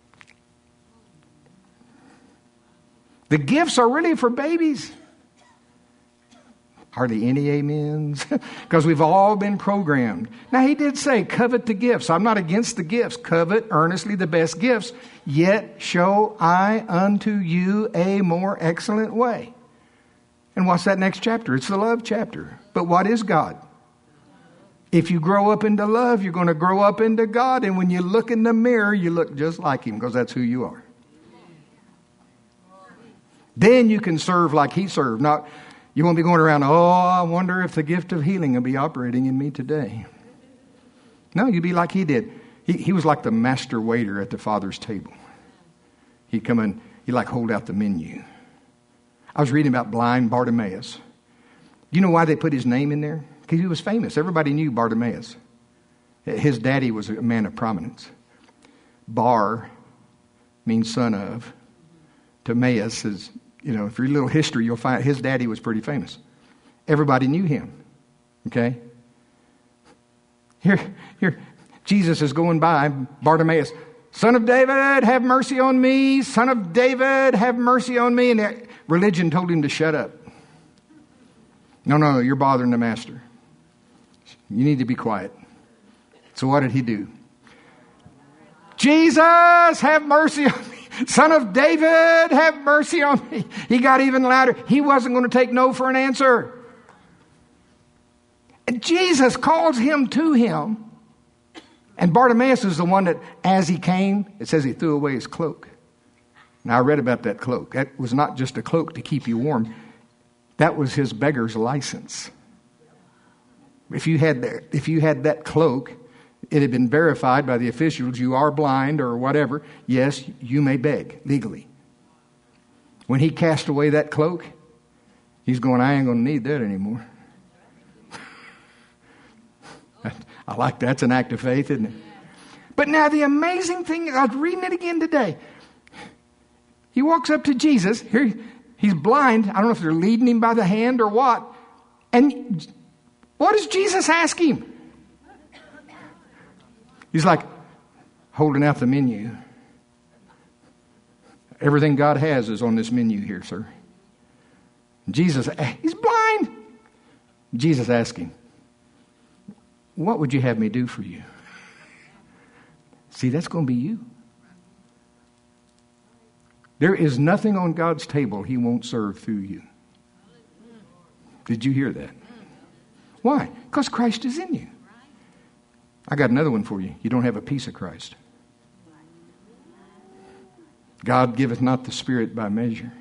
S1: The gifts are really for babies. Hardly any amens, because we've all been programmed. Now, he did say, covet the gifts. I'm not against the gifts. Covet earnestly the best gifts. Yet show I unto you a more excellent way. And what's that next chapter? It's the love chapter. But what is God? If you grow up into love, you're going to grow up into God. And when you look in the mirror, you look just like him, because that's who you are. Then you can serve like he served. Not, you won't be going around, oh, I wonder if the gift of healing will be operating in me today. No, you'd be like he did. He, he was like the master waiter at the Father's table. He'd come in, he'd like hold out the menu. I was reading about blind Bartimaeus. You know why they put his name in there? Because he was famous. Everybody knew Bartimaeus. His daddy was a man of prominence. Bar means son of. Timaeus is, you know, if you read a little history, you'll find his daddy was pretty famous. Everybody knew him. Okay? Here, here, Jesus is going by, Bartimaeus, son of David, have mercy on me. Son of David, have mercy on me. And religion told him to shut up. No, no, you're bothering the master. You need to be quiet. So what did he do? Jesus, have mercy on me. Son of David, have mercy on me. He got even louder. He wasn't going to take no for an answer. And Jesus calls him to him. And Bartimaeus is the one that, as he came, it says he threw away his cloak. Now, I read about that cloak. That was not just a cloak to keep you warm. That was his beggar's license. If you had that, if you had that cloak, it had been verified by the officials, you are blind or whatever, yes, you may beg legally. When he cast away that cloak, he's going, I ain't going to need that anymore. I like that. That's an act of faith, isn't it? But now the amazing thing, I was reading it again today. He walks up to Jesus. Here, he's blind. I don't know if they're leading him by the hand or what. And what does Jesus ask him? He's like holding out the menu. Everything God has is on this menu here, sir. Jesus, he's blind. Jesus asked him, what would you have me do for you? See, that's going to be you. There is nothing on God's table He won't serve through you. Did you hear that? Why? Because Christ is in you. I got another one for you. You don't have a piece of Christ. God giveth not the Spirit by measure.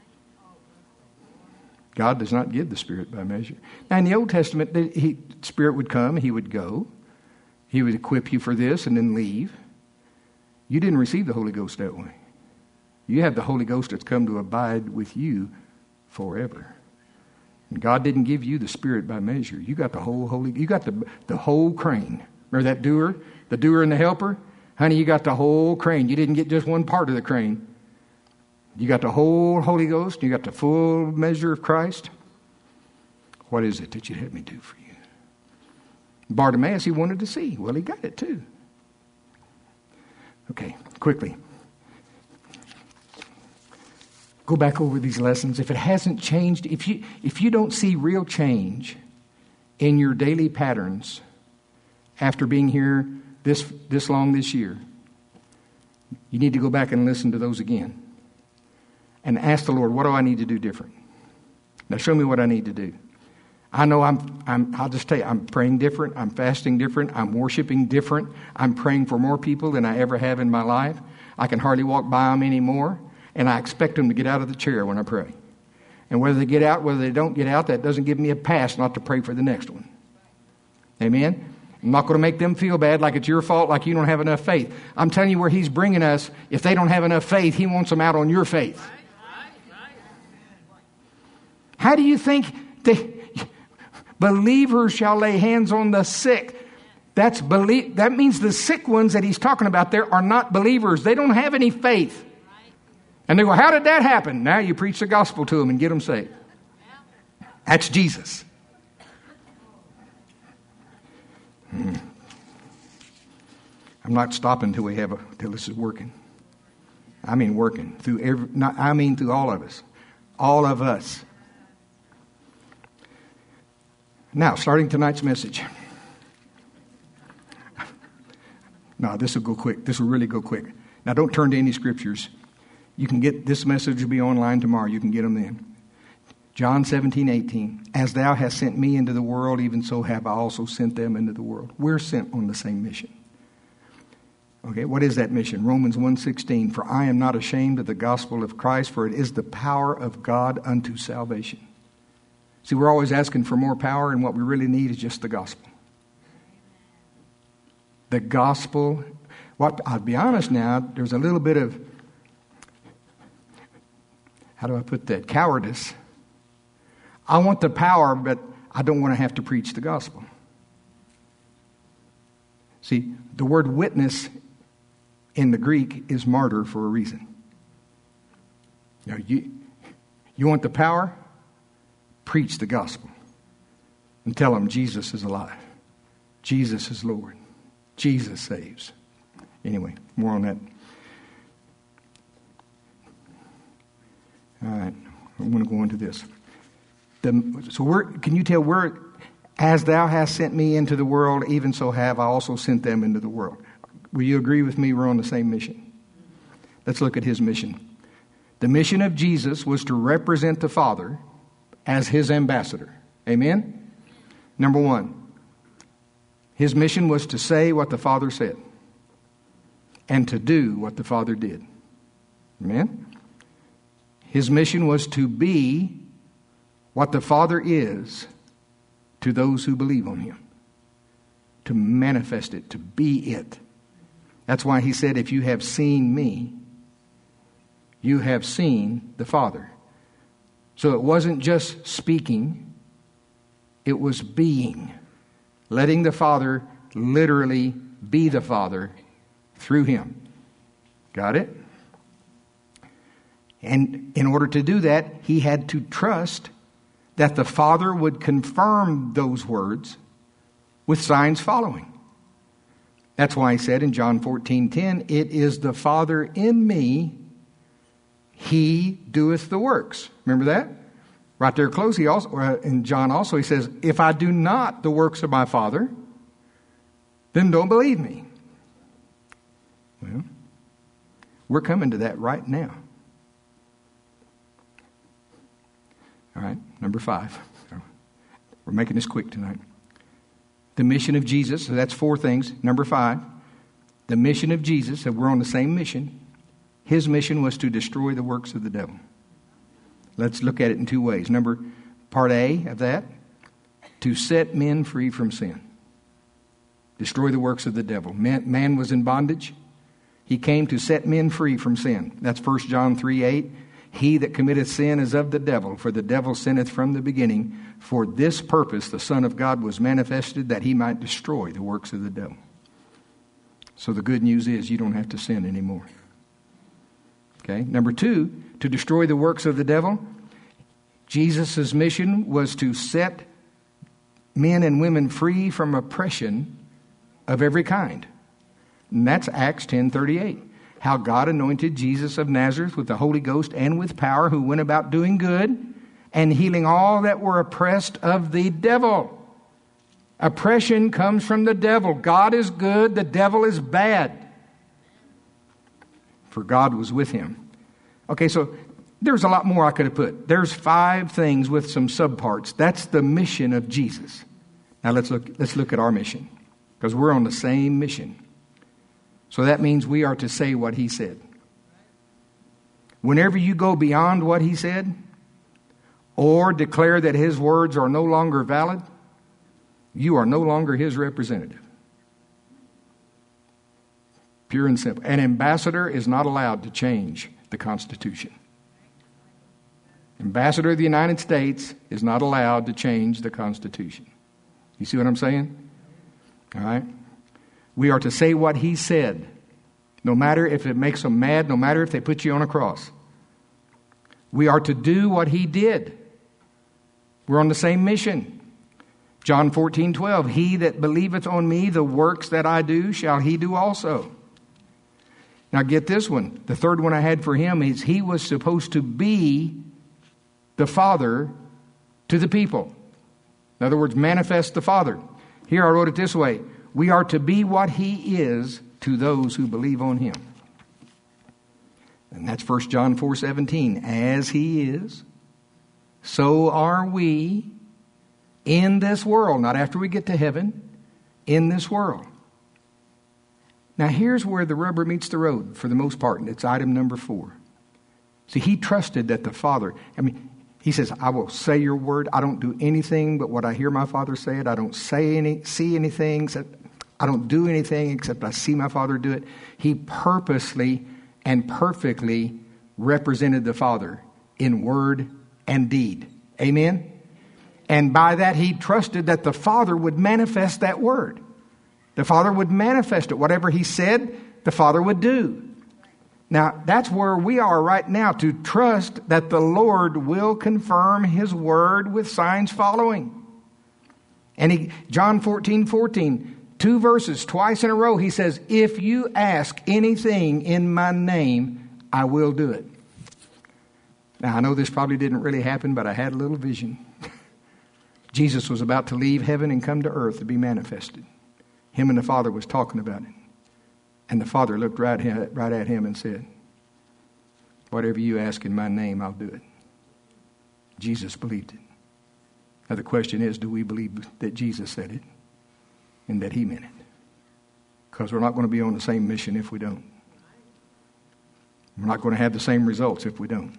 S1: God does not give the Spirit by measure. Now, in the Old Testament, the he, Spirit would come, He would go. He would equip you for this and then leave. You didn't receive the Holy Ghost that way. You have the Holy Ghost that's come to abide with you forever. And God didn't give you the Spirit by measure. You got the whole Holy, you got the, the whole crane. Remember that doer? The doer and the helper? Honey, you got the whole crane. You didn't get just one part of the crane. You got the whole Holy Ghost. You got the full measure of Christ. What is it that you'd have me do for you? Bartimaeus, he wanted to see. Well, he got it too. Okay, quickly. Go back over these lessons. If it hasn't changed, if you if you don't see real change in your daily patterns after being here this this long this year, you need to go back and listen to those again. And ask the Lord, what do I need to do different? Now show me what I need to do. I know I'm, I'm, I'll just tell you, I'm praying different. I'm fasting different. I'm worshiping different. I'm praying for more people than I ever have in my life. I can hardly walk by them anymore. And I expect them to get out of the chair when I pray. And whether they get out, whether they don't get out, that doesn't give me a pass not to pray for the next one. Amen? I'm not going to make them feel bad like it's your fault, like you don't have enough faith. I'm telling you where He's bringing us. If they don't have enough faith, He wants them out on your faith. How do you think they, believers shall lay hands on the sick? That's believe. That means the sick ones that He's talking about there are not believers. They don't have any faith. And they go, how did that happen? Now you preach the gospel to them and get them saved. That's Jesus. Hmm. I'm not stopping till we have a till this is working. I mean working through every. Not, I mean through all of us, all of us. Now, starting tonight's message. No, this will go quick. This will really go quick. Now, don't turn to any scriptures. You can get this message will be online tomorrow. You can get them then. John seventeen, eighteen. As thou hast sent me into the world, even so have I also sent them into the world. We're sent on the same mission. Okay, what is that mission? Romans one sixteen. For I am not ashamed of the gospel of Christ, for it is the power of God unto salvation. See, we're always asking for more power, and what we really need is just the gospel. The gospel. What I'll be honest now, there's a little bit of, how do I put that? Cowardice. I want the power, but I don't want to have to preach the gospel. See, the word witness in the Greek is martyr for a reason. You know, you, you want the power? Preach the gospel. And tell them Jesus is alive. Jesus is Lord. Jesus saves. Anyway, more on that. All right, I'm going to go into this. The, so we're, can you tell we're, as thou hast sent me into the world, even so have I also sent them into the world. Will you agree with me we're on the same mission? Let's look at His mission. The mission of Jesus was to represent the Father as His ambassador. Amen? Number one, His mission was to say what the Father said and to do what the Father did. Amen? His mission was to be what the Father is to those who believe on Him. To manifest it, to be it. That's why He said, if you have seen me, you have seen the Father. So it wasn't just speaking, it was being. Letting the Father literally be the Father through Him. Got it? And in order to do that, He had to trust that the Father would confirm those words with signs following. That's why He said in John fourteen ten, it is the Father in me, He doeth the works. Remember that? Right there close, he also, in John also, He says, if I do not the works of my Father, then don't believe me. Well, we're coming to that right now. All right, number five. We're making this quick tonight. The mission of Jesus, so that's four things. Number five, the mission of Jesus, that we're on the same mission. His mission was to destroy the works of the devil. Let's look at it in two ways. Number, part A of that, to set men free from sin. Destroy the works of the devil. Man, man was in bondage. He came to set men free from sin. That's First John three eight. He that committeth sin is of the devil, for the devil sinneth from the beginning. For this purpose the Son of God was manifested, that he might destroy the works of the devil. So the good news is you don't have to sin anymore. Okay. Number two, to destroy the works of the devil. Jesus' mission was to set men and women free from oppression of every kind. And that's Acts ten thirty-eight. How God anointed Jesus of Nazareth with the Holy Ghost and with power, who went about doing good and healing all that were oppressed of the devil. Oppression comes from the devil. God is good, the devil is bad. For God was with him. Okay, so there's a lot more I could have put. There's five things with some subparts. That's the mission of Jesus. Now let's look, let's look at our mission, because we're on the same mission. So that means we are to say what he said. Whenever you go beyond what he said, or declare that his words are no longer valid, you are no longer his representative. Pure and simple. An ambassador is not allowed to change the Constitution. Ambassador of the United States is not allowed to change the Constitution. You see what I'm saying? All right. We are to say what he said, no matter if it makes them mad, no matter if they put you on a cross. We are to do what he did. We're on the same mission. John fourteen twelve, he that believeth on me, the works that I do, shall he do also. Now get this one. The third one I had for him is he was supposed to be the Father to the people. In other words, manifest the Father. Here I wrote it this way. We are to be what he is to those who believe on him. And that's First John four seventeen. As he is, so are we in this world. Not after we get to heaven, in this world. Now here's where the rubber meets the road for the most part. And it's item number four. See, he trusted that the Father, I mean, he says, I will say your word. I don't do anything but what I hear my Father say it. I don't say any, see anything except I don't do anything except I see my Father do it. He purposely and perfectly represented the Father in word and deed. Amen? And by that he trusted that the Father would manifest that word. The Father would manifest it. Whatever he said, the Father would do. Now, that's where we are right now, to trust that the Lord will confirm his word with signs following. And he, John fourteen fourteen, two verses, twice in a row, he says, if you ask anything in my name, I will do it. Now, I know this probably didn't really happen, but I had a little vision. Jesus was about to leave heaven and come to earth to be manifested. Him and the Father was talking about it. And the Father looked right at, right at him and said, whatever you ask in my name, I'll do it. Jesus believed it. Now the question is, do we believe that Jesus said it and that he meant it? Because we're not going to be on the same mission if we don't. We're not going to have the same results if we don't.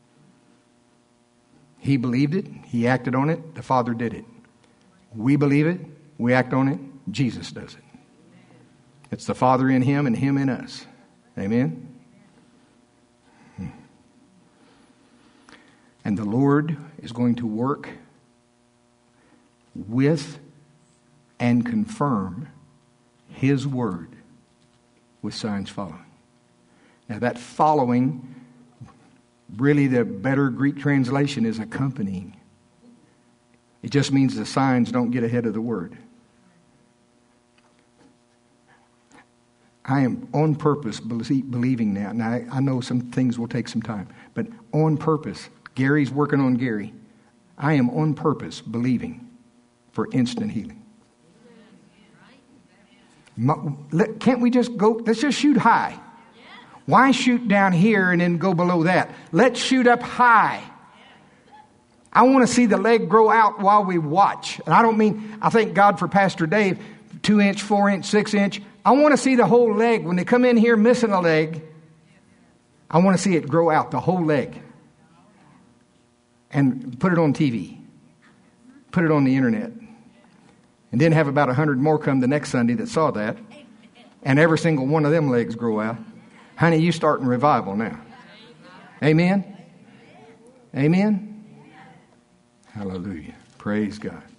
S1: He believed it. He acted on it. The Father did it. We believe it. We act on it. Jesus does it. It's the Father in him and him in us. Amen? And the Lord is going to work with and confirm his word with signs following. Now that following, really the better Greek translation is accompanying. It just means the signs don't get ahead of the word. I am on purpose believing now. Now, I know some things will take some time, but on purpose, Gary's working on Gary. I am on purpose believing for instant healing. Can't we just go, let's just shoot high. Why shoot down here and then go below that? Let's shoot up high. I want to see the leg grow out while we watch. And I don't mean, I thank God for Pastor Dave, two inch, four inch, six inch. I want to see the whole leg. When they come in here missing a leg, I want to see it grow out, the whole leg. And put it on T V. Put it on the internet. And then have about a hundred more come the next Sunday that saw that. And every single one of them legs grow out. Honey, you starting revival now. Amen? Amen? Hallelujah. Praise God.